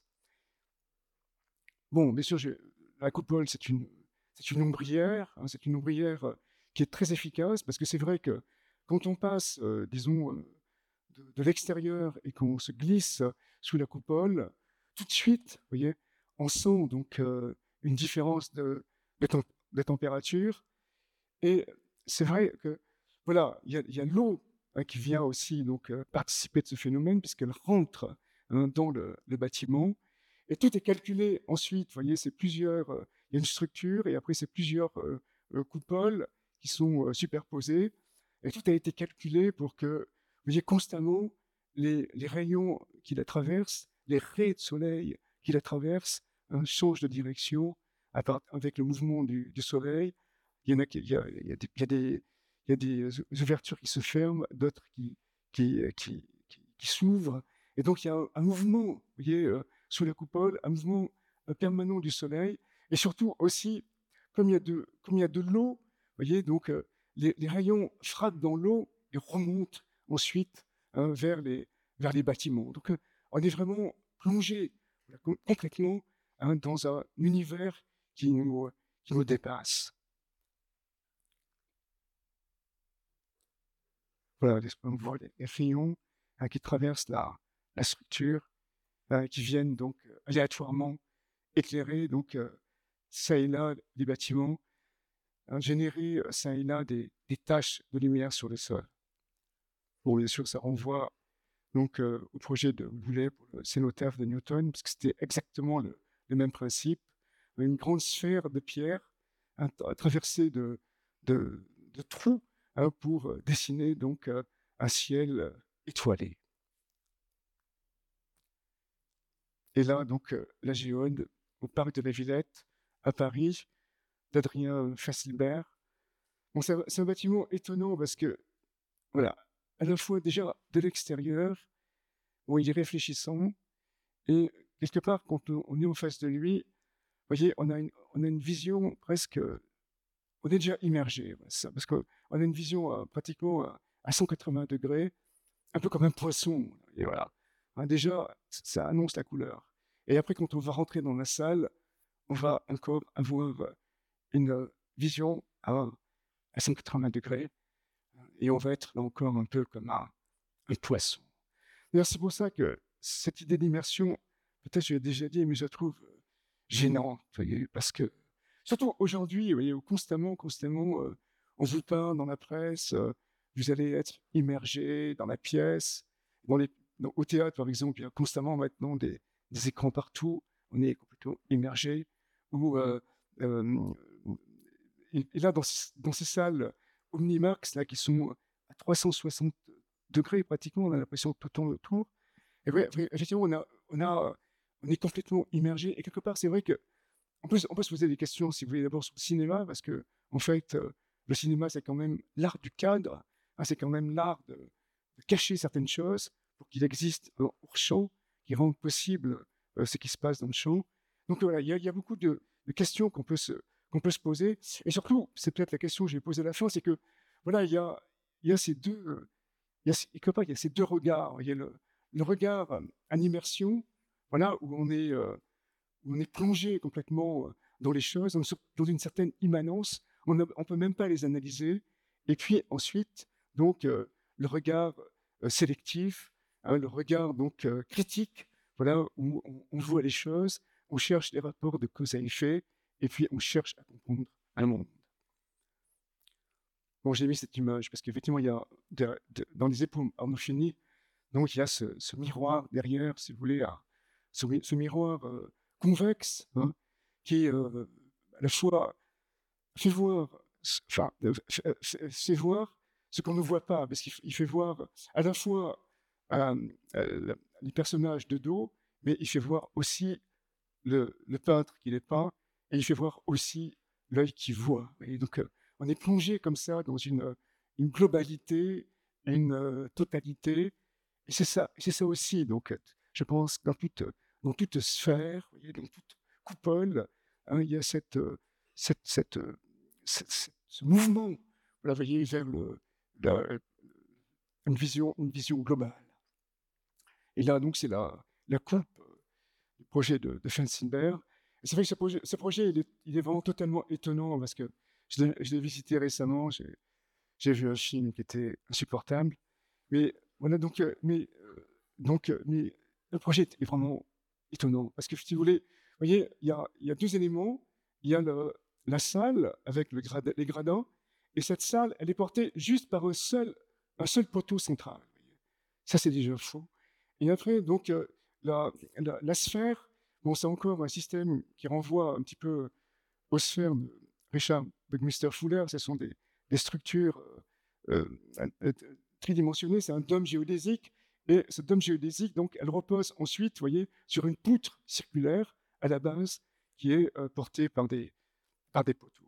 Bon, bien sûr, je, la coupole, c'est une, c'est une ombrière, hein, c'est une ombrière euh, qui est très efficace parce que c'est vrai que quand on passe, euh, disons, euh, de, de l'extérieur et qu'on se glisse sous la coupole, tout de suite, vous voyez, on sent donc euh, une différence de, de, tem- de température. Et c'est vrai que, voilà, il y a, y a l'eau hein, qui vient aussi donc euh, participer de ce phénomène puisqu'elle rentre hein, dans le, le bâtiment. Et tout est calculé ensuite, vous voyez, c'est plusieurs, euh, il y a une structure et après c'est plusieurs euh, euh, coupoles qui sont euh, superposées. Et tout a été calculé pour que, vous voyez, constamment, les, les rayons qui la traversent, les raies de soleil qui la traversent, hein, changent de direction à part- avec le mouvement du, du soleil. Il y en a, qui- il y a, il y a des, il y a des, il y a des ouvertures qui se ferment, d'autres qui, qui, qui, qui, qui s'ouvrent. Et donc, il y a un, un mouvement, vous voyez, euh, sous la coupole, un mouvement euh, permanent du soleil. Et surtout aussi, comme il y a de, comme il y a de l'eau, vous voyez, donc euh, les, les rayons frappent dans l'eau et remontent ensuite hein, vers, les, vers les bâtiments. Donc, euh, on est vraiment plongé voilà, com- complètement hein, dans un univers qui nous, qui nous dépasse. Voilà, on voit les, les rayons hein, qui traversent la, la structure, hein, qui viennent donc euh, aléatoirement éclairer donc euh, ça et là les bâtiments, hein, générer euh, ça et là des, des taches de lumière sur le sol. Bon, bien sûr, ça renvoie donc euh, au projet de Boole pour le cénotaphe de Newton, parce que c'était exactement le, le même principe. Une grande sphère de pierre hein, tra- traversée de, de, de trous hein, pour euh, dessiner donc euh, un ciel euh, étoilée. Et là, donc, euh, la Géode, au parc de la Villette, à Paris, d'Adrien Fassilbert. Bon, c'est un, c'est un bâtiment étonnant parce que, voilà, à la fois déjà de l'extérieur, bon, il est réfléchissant, et quelque part, quand on, on est en face de lui, vous voyez, on a une, on a une vision presque, on est déjà immergé, voilà, ça, parce qu'on a une vision euh, pratiquement euh, à cent quatre-vingts degrés, un peu comme un poisson. Et voilà. Hein, déjà, ça annonce la couleur. Et après, quand on va rentrer dans la salle, on va encore avoir une vision à, à cent quatre-vingts degrés. Et on va être là encore un peu comme un, un poisson. D'ailleurs, c'est pour ça que cette idée d'immersion, peut-être je l'ai déjà dit, mais je la trouve gênante, vous voyez, parce que, surtout aujourd'hui, vous voyez, où constamment, constamment, euh, on vous parle dans la presse, euh, vous allez être immergé dans la pièce. Dans les, dans- au théâtre, par exemple, il y a constamment maintenant des, des écrans partout, on est complètement immergé. Ou, euh, euh, et, et là, dans, ce- dans ces salles Omnimax, là, qui sont à trois cent soixante degrés pratiquement, on a l'impression que tout tourne autour. Et ouais, ouais, effectivement, on, a, on, a, on est complètement immergé. Et quelque part, c'est vrai que on peut, on peut se poser des questions, si vous voulez, d'abord sur le cinéma, parce que, en fait, euh, le cinéma, c'est quand même l'art du cadre, hein, c'est quand même l'art de, de cacher certaines choses pour qu'il existe euh, hors champ, qui rendent possible euh, ce qui se passe dans le champ. Donc voilà, il y, a- il y a beaucoup de, de questions qu'on peut, se, qu'on peut se poser. Et surtout, c'est peut-être la question que j'ai posée à la fin, c'est que, voilà, il y a, il y a ces deux, euh, il y a, ces- quelque part, il y a ces deux regards. Il y a le, le regard euh, en immersion, voilà, où on est, euh, où on est plongé complètement euh, dans les choses, dans, dans une certaine immanence, on ne peut même pas les analyser. Et puis ensuite, donc, euh, le regard euh, sélectif, hein, le regard donc euh, critique, voilà, où on, on voit les choses, on cherche les rapports de cause à effet, et puis on cherche à comprendre un monde. Bon, j'ai mis cette image parce qu'effectivement, il y a de- de- dans les épaules Arnolfini, donc il y a ce, ce miroir derrière, si vous voulez, à- ce, mi- ce miroir euh, convexe, hein, qui euh, à la fois fait voir, s- enfin, euh, fait, euh, fait- fait voir ce qu'on ne voit pas, parce qu'il f- il fait voir à la fois euh, euh, les personnages de dos, mais il fait voir aussi le, le peintre qui les peint, et il fait voir aussi l'œil qui voit. Et donc, euh, on est plongé comme ça dans une, une globalité, une euh, totalité, et c'est ça, c'est ça aussi. Donc, euh, je pense dans toute, dans toute sphère, vous voyez, dans toute coupole, hein, il y a cette, euh, cette, cette, euh, cette- cette- ce mouvement, voilà, vous voyez, vers le, la- une vision, une vision globale. Et là, donc, c'est la, la coupe du projet de, de Fensenberg. Et c'est vrai que ce projet, ce projet il, est, il est vraiment totalement étonnant parce que je l'ai, je l'ai visité récemment, j'ai, j'ai vu un film qui était insupportable. Mais voilà, donc, euh, mais, euh, donc, euh, mais le projet est vraiment étonnant parce que si vous voulez, vous voyez, il y a, il y a deux éléments. Il y a le, la salle avec le grad, les gradins, et cette salle, elle est portée juste par un seul, un seul poteau central. Vous voyez. Ça, c'est déjà faux. Et après, donc, euh, la, la, la sphère, bon, c'est encore un système qui renvoie un petit peu aux sphères de Richard Buckminster Fuller. Ce sont des, des structures euh, euh, euh, tridimensionnées, c'est un dôme géodésique. Et ce dôme géodésique, donc, elle repose ensuite, vous voyez, sur une poutre circulaire à la base qui est euh, portée par des, par des poteaux.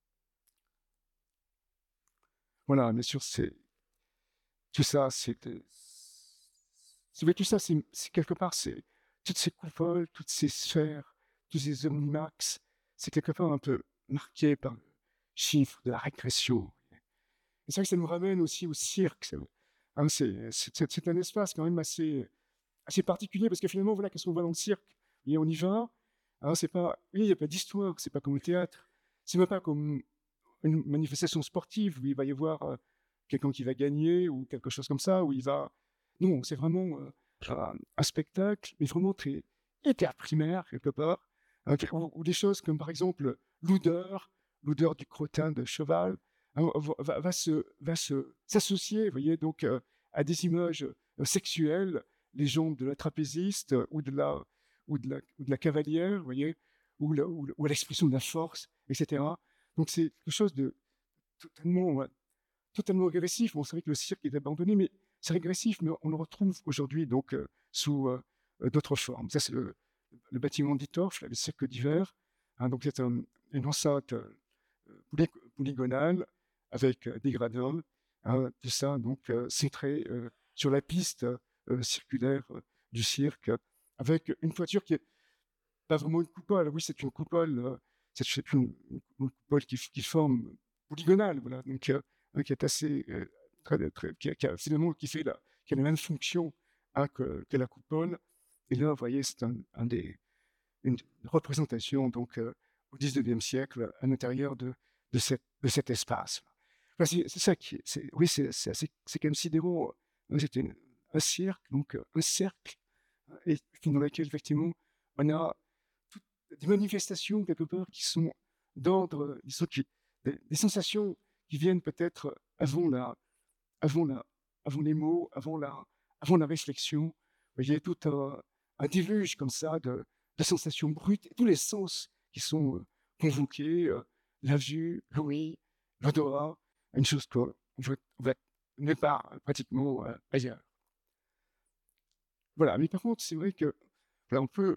Voilà, bien sûr, c'est tout ça, c'est euh, si vous voulez, tout ça, c'est c'est quelque part, c'est toutes ces coupoles, toutes ces sphères, tous ces omnimax, c'est quelque part un peu marqué par le chiffre de la régression. Et c'est vrai que ça nous ramène aussi au cirque. C'est hein, c'est- c'est- c'est un espace quand même assez, assez particulier parce que finalement, voilà, qu'est-ce qu'on voit dans le cirque? Et on y va. Hein, c'est pas, oui, il n'y a pas d'histoire, c'est pas comme au théâtre. C'est même pas comme une manifestation sportive où il va y avoir euh, quelqu'un qui va gagner ou quelque chose comme ça, où il va. Non, c'est vraiment euh, un, un spectacle, mais vraiment très hyper primaire, quelque part. Hein, ou, ou des choses comme par exemple l'odeur, l'odeur du crottin de cheval, hein, va, va se, va se, s'associer, vous voyez, donc euh, à des images euh, sexuelles, les jambes de la trapéziste euh, ou de la, ou de la, ou de la cavalière, vous voyez, ou, la, ou, ou à l'expression de la force, et cetera. Donc c'est quelque chose de totalement, ouais, totalement agressif. Bon, c'est vrai que le cirque est abandonné, mais c'est régressif, mais on le retrouve aujourd'hui donc euh, sous euh, d'autres formes. Ça, c'est le, le bâtiment d'Itorf, le cirque d'hiver. Hein, donc, c'est un, une enceinte euh, poly- polygonale avec euh, des gradins. Hein, tout ça, donc, euh, centré euh, sur la piste euh, circulaire euh, du cirque, avec une toiture qui est pas vraiment une coupole. Oui, c'est une coupole, euh, c'est c'est une, une coupole qui, qui forme polygonale, voilà, donc euh, hein, qui est assez, euh, très, très- qui, a, qui a finalement qui fait la, qui a la même fonction hein, que, que la coupole. Et là, vous voyez, c'est un, un des, une représentation donc euh, au dix-neuvième siècle à l'intérieur de, de, cette, de cet espace. Enfin, c'est c'est ça qui, c'est, oui, c'est c'est assez- c'est quand même sidérant. Hein, c'était une- un cirque, donc euh, un cercle, hein, et dans lequel effectivement on a toutes des manifestations quelque part qui sont d'ordre, qui sont qui- des, des sensations qui viennent peut-être avant la, avant la, avant les mots, avant la, avant la réflexion. Vous voyez, tout un, un déluge comme ça de, de sensations brutes, et tous les sens qui sont euh, convoqués, euh, la vue, l'ouïe, l'odorat, une chose qu'on va, on va nulle part euh, pratiquement euh, ailleurs. Voilà, mais par contre, c'est vrai que voilà, on peut,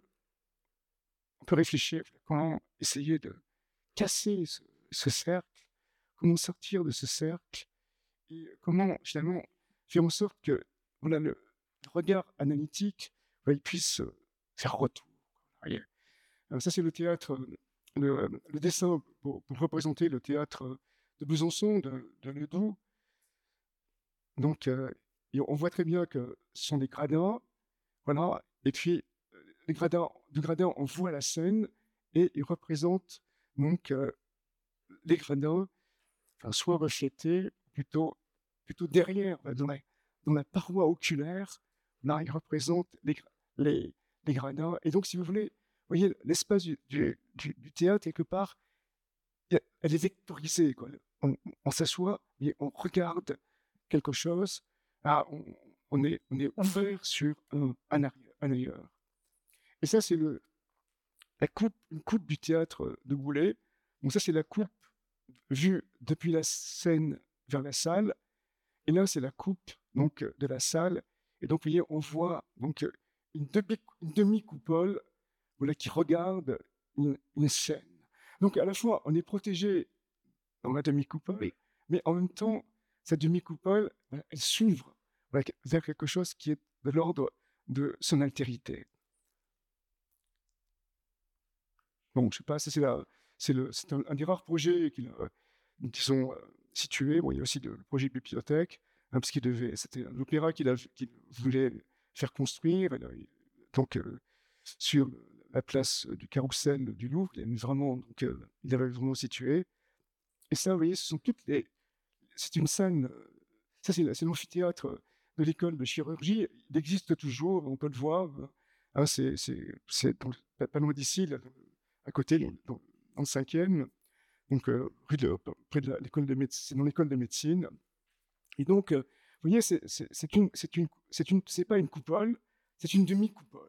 on peut réfléchir comment essayer de casser ce, ce cercle, comment sortir de ce cercle, et comment finalement faire en sorte que voilà, le, le regard analytique voilà, il puisse euh, faire retour. Vous voyez. Euh, ça, c'est le théâtre, euh, le, le dessin pour, pour représenter le théâtre euh, de Besançon, de, de Ledoux. Donc, euh, et on voit très bien que ce sont des gradins, voilà, et puis euh, les gradins, du gradin, on voit la scène et ils représentent donc euh, les gradins, enfin, soit reflétés, plutôt, plutôt derrière, euh, dans la, dans la paroi oculaire, là, ils représentent les, gra- les, les gradins. Et donc, si vous voulez, vous voyez, l'espace du, du, du- du théâtre, quelque part, il y a- elle est vectorisée, quoi. On, on s'assoit et on regarde quelque chose. Ah, on, on est, on est ouvert sur un, un, arrière- un ailleurs. Et ça, c'est le, la coupe, une coupe du théâtre de Goulet. Donc ça, c'est la coupe vue depuis la scène vers la salle. Et là, c'est la coupe donc euh, de la salle. Et donc, vous voyez, on voit donc euh, une demi, une demi-coupole voilà, qui regarde une, une scène. Donc, à la fois, on est protégé dans la demi-coupole, mais en même temps, cette demi-coupole, ben, elle s'ouvre voilà, vers quelque chose qui est de l'ordre de son altérité. Bon, je sais pas, ça c'est la, c'est le, c'est un, un des rares projets qui, euh, qui sont euh, situés. Bon, il y a aussi le projet bibliothèque, hein, parce qu'il devait, c'était un opéra qu'il, a- qu'il voulait faire construire, et là, il- donc euh, sur la place du Carrousel du Louvre, il avait vraiment, donc, euh, il avait vraiment situé. Et ça, vous voyez, ce sont toutes les, c'est une scène, euh, ça c'est, la- c'est l'amphithéâtre de l'école de chirurgie, il existe toujours, on peut le voir, hein, c'est, c'est, c'est dans le- pas, pas loin d'ici, là, à côté, dans, dans- dans le cinquième, donc euh, rue de, près de la- l'école de médecine, c'est dans l'école de médecine. Et donc, euh, vous voyez, c'est, c'est, c'est une, c'est une, c'est une, c'est pas une coupole, c'est une demi-coupole.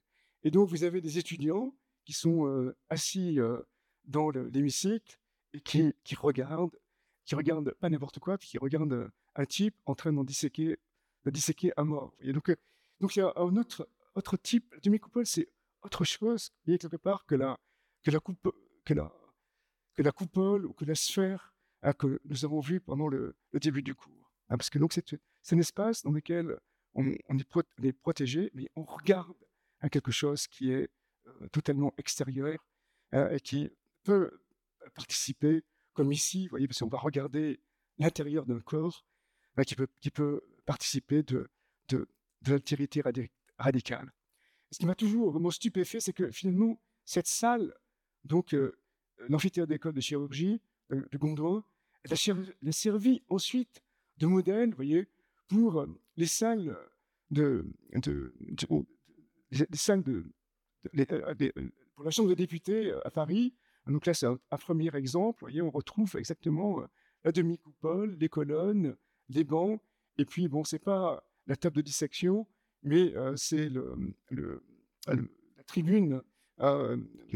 Et donc, vous avez des étudiants qui sont euh, assis euh, dans le- l'hémicycle et qui, qui regardent, qui regardent pas n'importe quoi, puis qui regardent euh, un type en train d'en disséquer, de disséquer un mort. Et donc, euh, donc il y a un autre, autre type, la demi-coupole, c'est autre chose, vous voyez, quelque part, que la, que la, coupe, que la, que la coupole ou que la sphère hein, que nous avons vue pendant le, le début du cours. Hein, parce que donc c'est, c'est un espace dans lequel on, on, est, pro, on est protégé, mais on regarde hein, quelque chose qui est euh, totalement extérieur hein, et qui peut participer, comme ici, vous voyez, parce qu'on va regarder l'intérieur d'un corps hein, qui, peut, qui peut participer de, de, de l'altérité radi- radicale. Ce qui m'a toujours vraiment stupéfait, c'est que finalement, cette salle, donc euh, l'amphithéâtre d'école de chirurgie euh, de Gondrin, elle a, cher- elle a servi ensuite de modèle, vous voyez, pour euh, les salles de, de, de- de- les, les salles de, de- les- euh, des- euh, pour la Chambre des députés euh, à Paris. Donc là, c'est un, un premier exemple. Vous voyez, on retrouve exactement euh, la demi-coupole, les colonnes, les bancs, et puis bon, c'est pas la table de dissection, mais euh, c'est le, le- le- la tribune euh,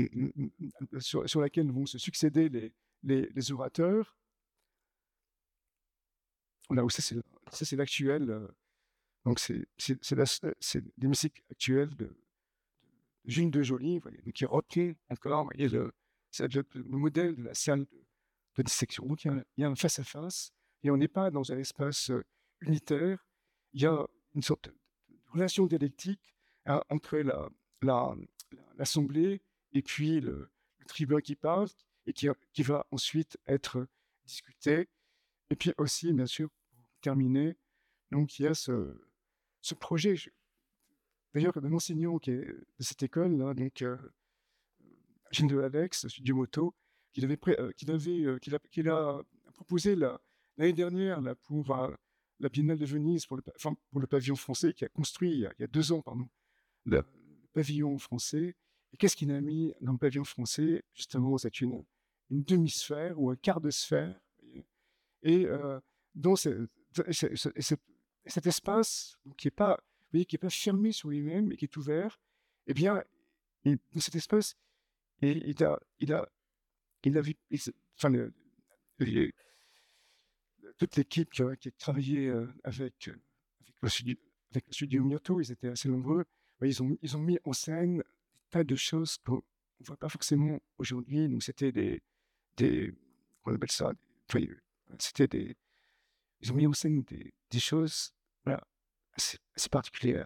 sur, sur laquelle vont se succéder les, les, les orateurs. Là où ça, c'est, ça, c'est l'actuel. euh, Donc, c'est c'est- c'est la seule- c'est des musiques actuelles de Jules de Joly, vous voyez, donc qui reprend encore, vous voyez, le, c'est le, le modèle de la salle de, de dissection. Donc, il y a, un- il y a un face-à-face, et on n'est pas dans un espace euh, unitaire. Il y a une sorte de relation dialectique hein, entre la, la- la- l'assemblée et puis le, le tribun qui parle, et qui, qui va ensuite être discuté. Et puis aussi, bien sûr, pour terminer, donc il y a ce, ce projet. je- D'ailleurs, un enseignant qui est de cette école, là, donc euh, Gilles de Alex, Studio Moto, qu'il avait, pré- euh, qu'il avait, euh, qu'il a, qu'il a proposé la- l'année dernière là, pour euh, la Biennale de Venise, pour le, pa- enfin, pour le pavillon français, qui a construit il y a, il y a deux ans, pardon, le, le pavillon français. Et qu'est-ce qu'il a mis dans le pavillon français? Justement, c'est une, une demi-sphère ou un quart de sphère. Et euh, dans ce- ce- ce- ce- cet espace, donc, qui n'est pas, vous voyez, qui est pas fermé sur lui-même et qui est ouvert, eh bien, il- dans cet espace, il, il a, il a, il a vu, il se- enfin, le- les- toute l'équipe qui a, qui a travaillé euh, avec, euh, avec le studio, avec le studio Mioto, ils étaient assez nombreux. Vous voyez, Ils ont, ils ont mis en scène des tas de choses qu'on ne voit pas forcément aujourd'hui. Donc, c'était des, des, on appelle ça, des- enfin, c'était des, ils ont mis en scène des, des choses voilà, assez, assez particulières.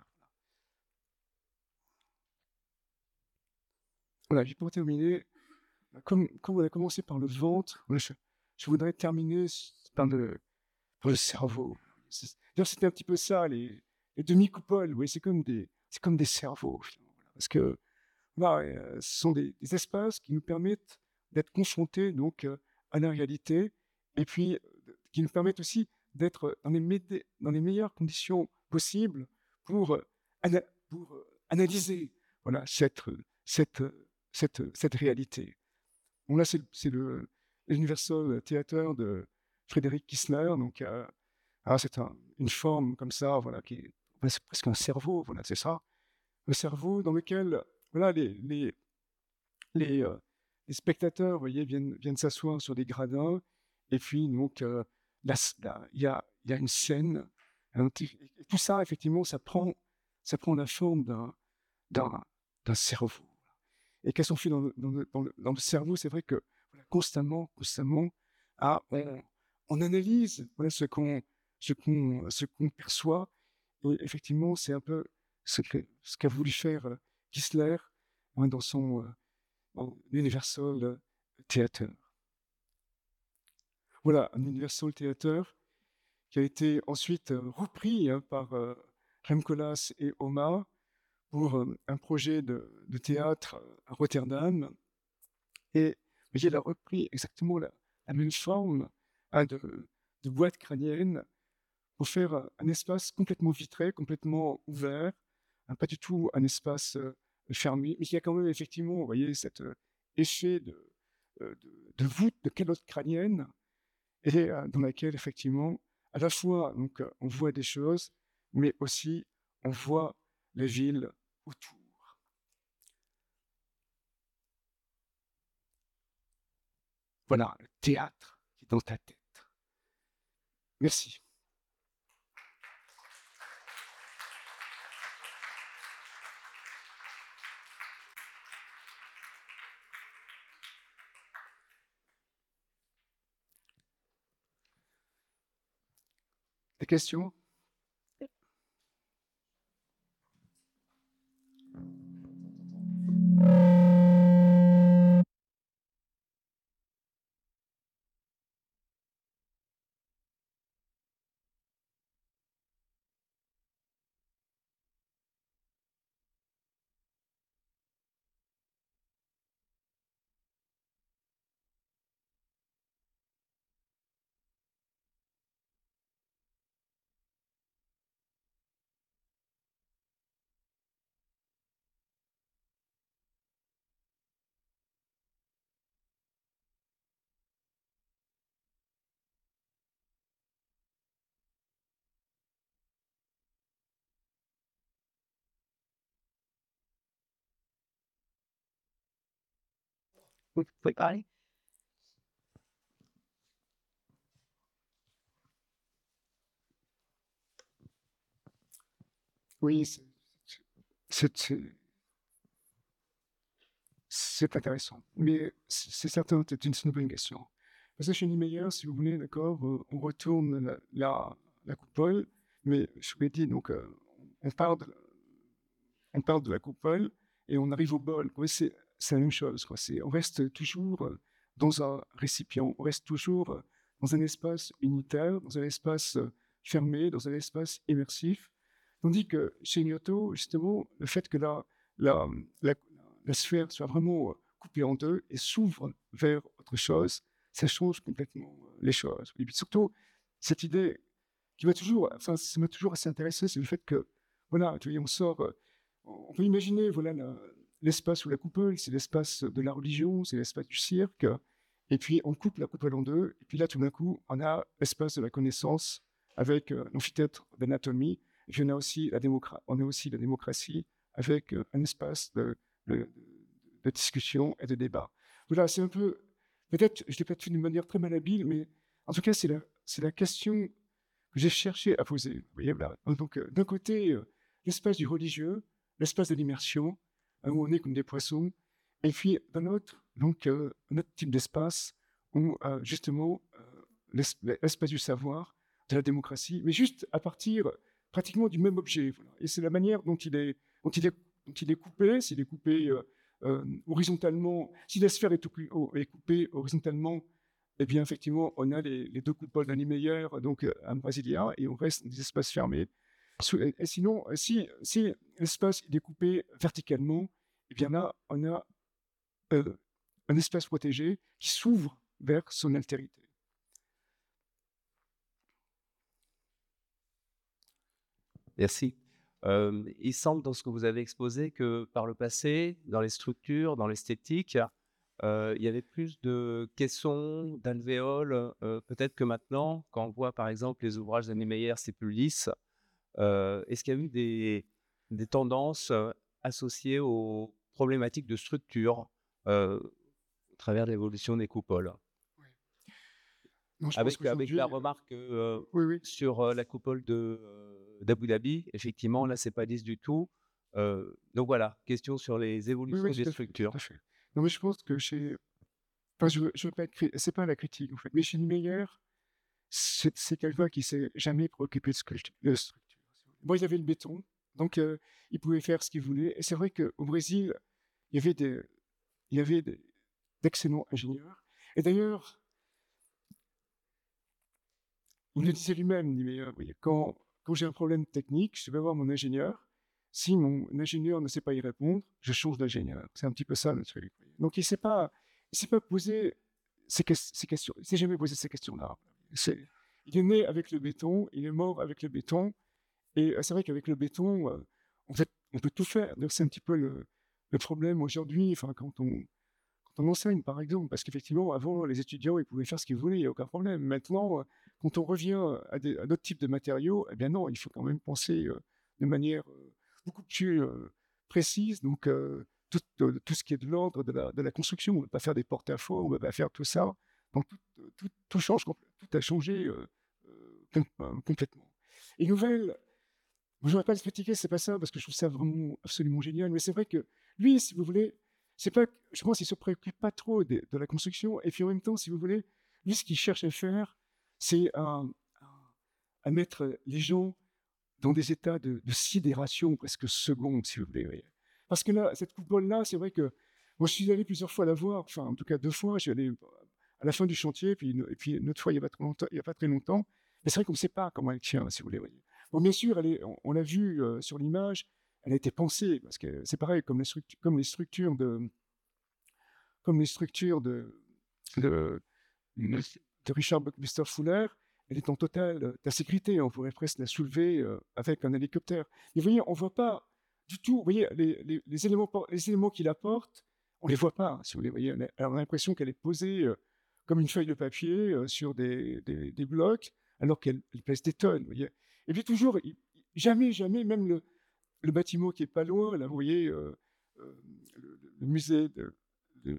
Voilà, puis pour terminer, comme, comme on a commencé par le ventre, voilà, je, je voudrais terminer s- par le, par le cerveau. C'est- D'ailleurs, c'était un petit peu ça, les, les demi-coupoles, oui, c'est comme des, c'est comme des cerveaux, finalement, voilà. Parce que voilà, euh, ce sont des, des espaces qui nous permettent d'être confrontés donc euh, à la réalité, et puis euh, qui nous permettent aussi d'être dans les, méde- dans les meilleures conditions possibles pour, euh, ana- pour euh, analyser voilà, cette, cette, cette, cette réalité. Bon, là, c'est c'est le l'Universal Theater de Frédéric Kissler. Donc, euh, ah, c'est un- une forme comme ça, voilà, qui est ouais, c'est presque un cerveau, voilà, c'est ça. Le cerveau dans lequel voilà, les, les, les, euh, les spectateurs, vous voyez, viennent, viennent s'asseoir sur des gradins, et puis donc euh, là, là, il y a, il y a une scène, un petit- et tout ça, effectivement, ça prend, ça prend la forme d'un, d'un, d'un cerveau. Et qu'est-ce qu'on fait dans le, dans le, dans le, dans le cerveau? C'est vrai que voilà, constamment, constamment, ah, on, on analyse voilà, ce qu'on ce qu'on ce qu'on perçoit. Et effectivement, c'est un peu ce que ce qu'a voulu faire euh, Kissler hein, dans son euh, dans Universal euh, Theater. Voilà, un Universal Theater qui a été ensuite euh, repris hein, par euh, Rem Koolhaas et Oma pour euh, un projet de, de théâtre à Rotterdam. Et il a repris exactement la, la même forme hein, de, de boîte crânienne pour faire un, un espace complètement vitré, complètement ouvert, hein, pas du tout un espace euh, fermé, mais qui a quand même effectivement, vous voyez, cet euh, effet de, euh, de, de voûte, de calotte crânienne, et euh, dans laquelle effectivement, à la fois, donc, euh, on voit des choses, mais aussi on voit la ville autour. Voilà, le théâtre qui est dans ta tête. Merci. Des questions? Vous pouvez parler. Oui, c'est c'est- c'est- c'est intéressant. Mais c'est c'est certain, c'est une, c'est une bonne question. Parce que chez Niemeyer, si vous voulez, d'accord, euh, on retourne la, la, la coupole, mais je vous l'ai dit, donc, euh, on parle de, on parle de la coupole et on arrive au bol. Ouais, c'est c'est la même chose, quoi. C'est, on reste toujours euh, dans un récipient, on reste toujours euh, dans un espace unitaire, dans un espace euh, fermé, dans un espace immersif. Tandis que chez Giotto, justement, le fait que la, la, la, la sphère soit vraiment euh, coupée en deux et s'ouvre vers autre chose, ça change complètement euh, les choses. Et puis surtout, cette idée qui m'a toujours, enfin, ça m'a toujours assez intéressé, c'est le fait que, voilà, tu vois, on sort, euh, on peut imaginer, voilà, la- l'espace ou la coupole, c'est l'espace de la religion, c'est l'espace du cirque, et puis on coupe la coupole en deux, et puis là, tout d'un coup, on a l'espace de la connaissance avec euh, l'amphithéâtre d'anatomie, et puis on a aussi la, démocra- on a aussi la démocratie avec euh, un espace de, de- de discussion et de débat. Voilà, c'est un peu, peut-être, je l'ai peut-être fait d'une manière très malhabile, mais en tout cas, c'est la, c'est la question que j'ai cherché à poser. Vous voyez, voilà. Donc, euh, d'un côté, euh, l'espace du religieux, l'espace de l'immersion, hein, où on est comme des poissons, et puis d'un autre, donc, euh, un autre type d'espace où, euh, justement, euh, l'es- l'espace du savoir, de la démocratie, mais juste à partir pratiquement du même objet. Voilà. Et c'est la manière dont il est, dont il est, dont il est coupé, s'il est coupé euh, euh, horizontalement, si la sphère est, tout- est coupée horizontalement, eh bien, effectivement, on a les, les deux coupoles d'un Niemeyer, donc euh, un brésilien, et on reste dans des espaces fermés. Sous- Et, et sinon, si, si l'espace est découpé verticalement, eh bien là, on a euh, un espace protégé qui s'ouvre vers son altérité. Merci. Euh, il semble dans ce que vous avez exposé que par le passé, dans les structures, dans l'esthétique, euh, il y avait plus de caissons, d'alvéoles. Euh, peut-être que maintenant, quand on voit par exemple les ouvrages d'Annie Meyer, c'est plus lisse. Euh, est-ce qu'il y a eu des, des tendances euh, associées aux problématiques de structure euh, à travers l'évolution des coupoles? Non, je pense Avec, avec la qu'aujourd'hui, remarque euh, oui, oui, sur euh, la coupole de, euh, d'Abu Dhabi, effectivement, là, c'est pas lisse du tout. Euh, donc voilà, question sur les oui, évolutions oui, des tout à fait, tout structures. à fait. Non, mais je pense que chez, enfin, je veux, je veux pas être, cri- c'est pas la critique en fait, mais chez Niemeyer, c'est c'est quelqu'un qui s'est jamais préoccupé de, sculptu- de structure. Bon, il avait le béton, donc euh, il pouvait faire ce qu'il voulait. Et c'est vrai qu'au Brésil, il y avait des, il y avait des- d'excellents ingénieurs. Et d'ailleurs, il le disait lui-même, il dit, mais, euh, oui, quand, quand j'ai un problème technique, je vais voir mon ingénieur. Si mon ingénieur ne sait pas y répondre, je change d'ingénieur. C'est un petit peu ça le truc. Donc il ne s'est pas, il s'est pas posé ces, ces questions. Il s'est jamais posé ces questions-là. C'est, il est né avec le béton, il est mort avec le béton. Et euh, c'est vrai qu'avec le béton, euh, en fait, on peut tout faire. Donc c'est un petit peu le, le problème aujourd'hui. Enfin, quand on, quand on enseigne, par exemple, parce qu'effectivement, avant, les étudiants, ils pouvaient faire ce qu'ils voulaient, il n'y a aucun problème. Maintenant, euh, quand on revient à, des, à d'autres types de matériaux, eh bien non, il faut quand même penser euh, de manière euh, beaucoup plus euh, précise. Donc, euh, tout, euh, tout ce qui est de l'ordre de la, de la construction, on ne va pas faire des porte-à-faux, on ne va pas faire tout ça. Donc, tout, euh, tout, tout change, tout a changé euh, euh, com- complètement. Et nouvelle, je ne voudrais pas le critiquer, c'est pas ça, parce que je trouve ça vraiment absolument génial, mais c'est vrai que lui, si vous voulez, c'est pas, je pense qu'il se préoccupe pas trop de, de la construction, et puis en même temps, si vous voulez, lui, ce qu'il cherche à faire, c'est à, à, à mettre les gens dans des états de, de sidération presque seconde, si vous voulez. Voyez. Parce que là, cette coupole-là, c'est vrai que moi, je suis allé plusieurs fois la voir, enfin, en tout cas deux fois, je suis allé à la fin du chantier, puis une, et puis une autre fois, il n'y a pas très longtemps, il y a pas très longtemps, mais c'est vrai qu'on ne sait pas comment elle tient, si vous voulez. Voyez. Bon, bien sûr, elle est, on, on l'a vu euh, sur l'image, elle a été pensée, parce que c'est pareil, comme les, structures, comme les structures de, comme les structures de, de, de Richard Buckminster Fuller, elle est en totale insécurité. On pourrait presque la soulever euh, avec un hélicoptère. Mais vous voyez, on ne voit pas du tout. Vous voyez, les, les, les éléments, les éléments qu'il apporte, on ne les voit pas. Hein, si vous voulez, vous voyez, on a, on a l'impression qu'elle est posée euh, comme une feuille de papier euh, sur des, des, des blocs, alors qu'elle pèse des tonnes. Vous voyez. Et puis toujours, il, jamais, jamais, même le, le bâtiment qui est pas loin, là, vous voyez, euh, euh, le, le musée de, de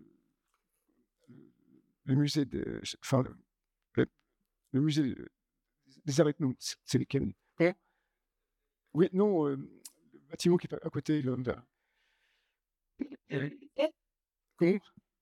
le musée de, enfin, le, le, le musée des arrêts, non, c'est lesquels? Hein? Oui, non, euh, bâtiment qui est à côté, là, là. Comment?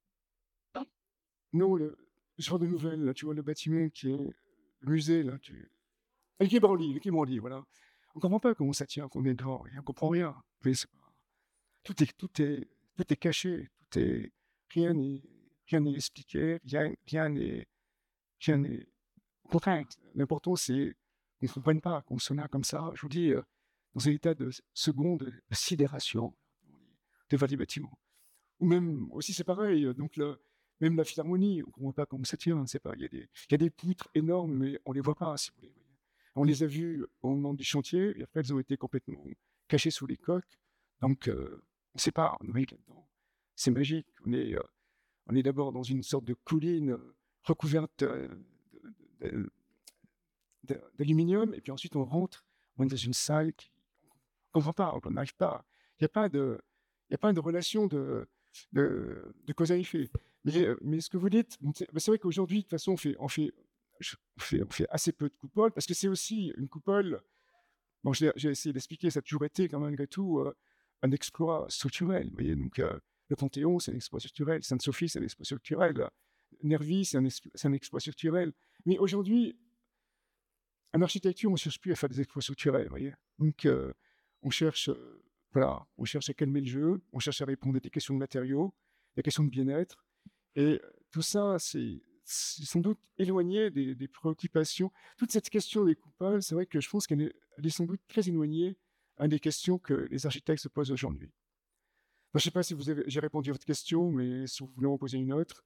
Non, le genre de nouvelles, là, tu vois, le bâtiment qui est le musée, là, tu... Le Quai Branly, le Quai Branly, voilà. On comprend pas comment ça tient, qu'on est devant, on comprend rien. Mais c'est pas... tout est, tout est, tout est caché, tout est, rien n'est, rien n'est expliqué, rien, rien n'est, rien n'est contraint. L'important, c'est qu'on ne comprenne pas, qu'on se met comme ça, je vous dis, euh, dans un état de seconde de sidération devant les bâtiments. Ou même, aussi, c'est pareil, donc le, même la Philharmonie, on ne comprend pas comment ça tient, c'est pas, il y a des, il y a des poutres énormes, mais on ne les voit pas, si vous voulez. On les a vues au moment du chantier, et après, elles ont été complètement cachées sous les coques, donc euh, on ne sait pas, on est là-dedans. C'est magique, on est, euh, on est d'abord dans une sorte de colline recouverte euh, de- de- de- d'aluminium, et puis ensuite on rentre, on est dans une salle qui, on ne comprend pas, on n'arrive pas. Il n'y a pas de, il y a pas de relation de, de, de cause à effet. Mais, euh, mais ce que vous dites, bon, c'est c'est vrai qu'aujourd'hui, de toute façon, on fait, on, fait, on, fait, on fait assez peu de coupoles, parce que c'est aussi une coupole. Bon, j'ai j'ai essayé d'expliquer, ça a toujours été, quand même, malgré tout, euh, un exploit structurel. Vous voyez, donc euh, le Panthéon, c'est un exploit structurel. Sainte-Sophie, c'est un exploit structurel. Nervi, c'est un, explo- c'est un exploit structurel. Mais aujourd'hui, en architecture, on ne cherche plus à faire des exploits structurels, vous voyez. Donc, euh, on cherche, euh, voilà, on cherche à calmer le jeu, on cherche à répondre à des questions de matériaux, des questions de bien-être. Et euh, tout ça, c'est c'est sans doute éloigné des, des préoccupations. Toute cette question des coupables, c'est vrai que je pense qu'elle est, elle est sans doute très éloignée à des questions que les architectes se posent aujourd'hui. Enfin, je ne sais pas si vous avez, j'ai répondu à votre question, mais si vous voulez en poser une autre.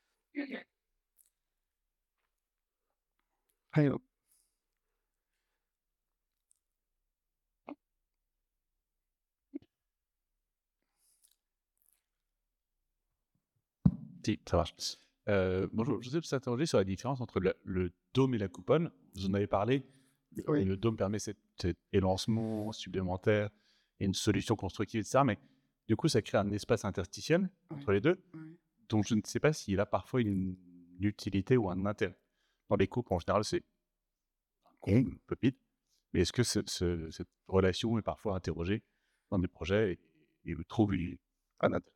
Alors, Si, ça marche. Euh, bonjour, je voudrais vous interroger sur la différence entre le, le dôme et la coupole. Vous en avez parlé. oui. Le dôme permet cet, cet élancement supplémentaire et une solution constructive, et cetera. Mais du coup, ça crée un espace interstitiel entre Oui. les deux, Oui. dont je ne sais pas s'il a parfois une, une utilité ou un intérêt. Dans les coupes, en général, c'est un peu vide. Mais est-ce que ce, ce, cette relation est parfois interrogée dans des projets et, et trouve une- un intérêt?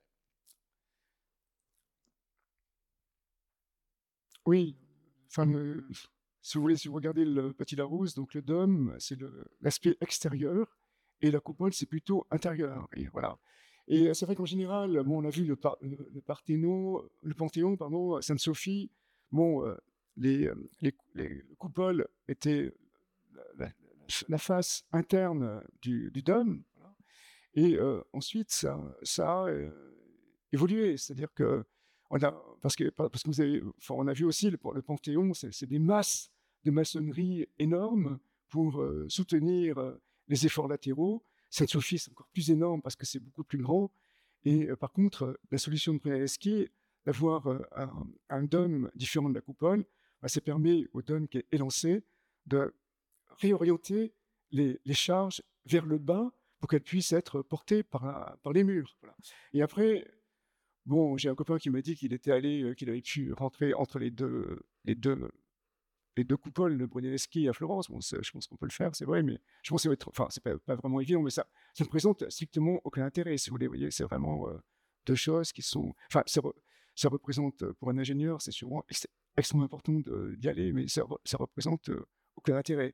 Oui, enfin, le- si vous voulez, si vous regardez le Petit Larousse, donc le dôme, c'est le- l'aspect extérieur, et la coupole, c'est plutôt intérieur. Et voilà. Et c'est vrai qu'en général, bon, on a vu le, par- le, le Parthénon, le Panthéon, pardon, Sainte-Sophie. Bon, euh, les, euh, les, les coupoles étaient la, la- la face interne du, du dôme. Voilà. Et euh, ensuite, ça, ça a euh, évolué, c'est-à-dire que on a, parce que parce que vous avez, enfin, on a vu aussi le, le Panthéon, c'est c'est des masses de maçonnerie énormes pour euh, soutenir euh, les efforts latéraux. Sainte-Sophie, c'est encore plus énorme parce que c'est beaucoup plus grand. Et euh, par contre, euh, la solution de Brunelleschi, d'avoir euh, un, un dôme différent de la coupole, bah, ça permet au dôme qui est élancé de réorienter les, les charges vers le bas pour qu'elles puissent être portées par, la- par les murs. Voilà. Et après, bon, j'ai un copain qui m'a dit qu'il était allé, euh, qu'il avait pu rentrer entre les deux, les deux, les deux coupoles de Brunelleschi à Florence. Bon, je pense qu'on peut le faire, c'est vrai, mais je pense que ça va être, enfin, c'est pas, pas vraiment évident, mais ça, ça ne présente strictement aucun intérêt, si vous voulez. Vous voyez, c'est vraiment euh, deux choses qui sont, enfin, ça, re- ça représente euh, pour un ingénieur, c'est sûrement ex- extrêmement important de- d'y aller, mais ça, re- ça représente euh, aucun intérêt.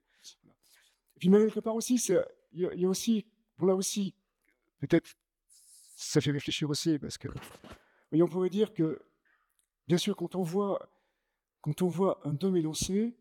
Et puis, mais quelque part aussi, c'est- il y, a il y a aussi, bon, là aussi, peut-être, ça fait réfléchir aussi, parce que, voyez, on pourrait dire que, bien sûr, quand on voit, quand on voit un dôme élancé,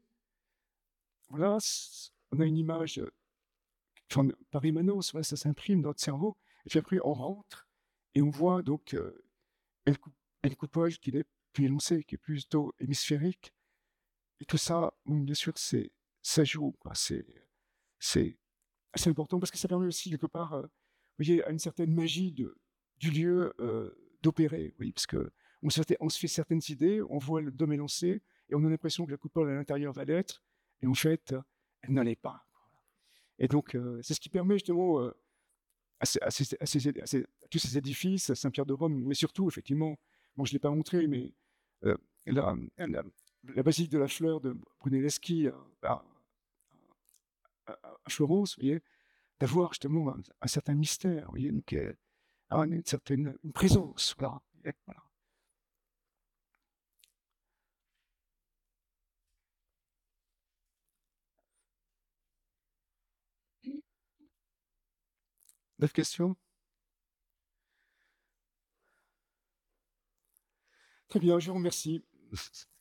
voilà, c- on a une image, euh, enfin, par émanence, voilà, ça s'imprime dans notre cerveau, et puis après, on rentre, et on voit donc euh, une, cou- une coupole qui est plus élancée, qui est plutôt hémisphérique, et tout ça, bon, bien sûr, c'est, ça joue, quoi, c'est, c'est, c'est important, parce que ça permet aussi, quelque part, euh, vous voyez, à une certaine magie de, du lieu euh, d'opérer, oui, parce que on se, fait, on se fait certaines idées, on voit le dôme élancé, et on a l'impression que la coupole à l'intérieur va l'être, et en fait, euh, elle n'en est pas. Et donc, euh, c'est ce qui permet justement euh, à, ces, à, ces, à, ces, à, ces, à tous ces édifices, à Saint-Pierre-de-Rome, mais surtout, effectivement, bon, je ne l'ai pas montré, mais euh, la, la, la basilique de la Fleur de Brunelleschi à, à, à Florence, vous voyez, d'avoir justement un, un certain mystère, vous voyez, donc euh, avoir une, une certaine une présence, voilà. Et voilà. D'autres questions? Très bien, je vous remercie.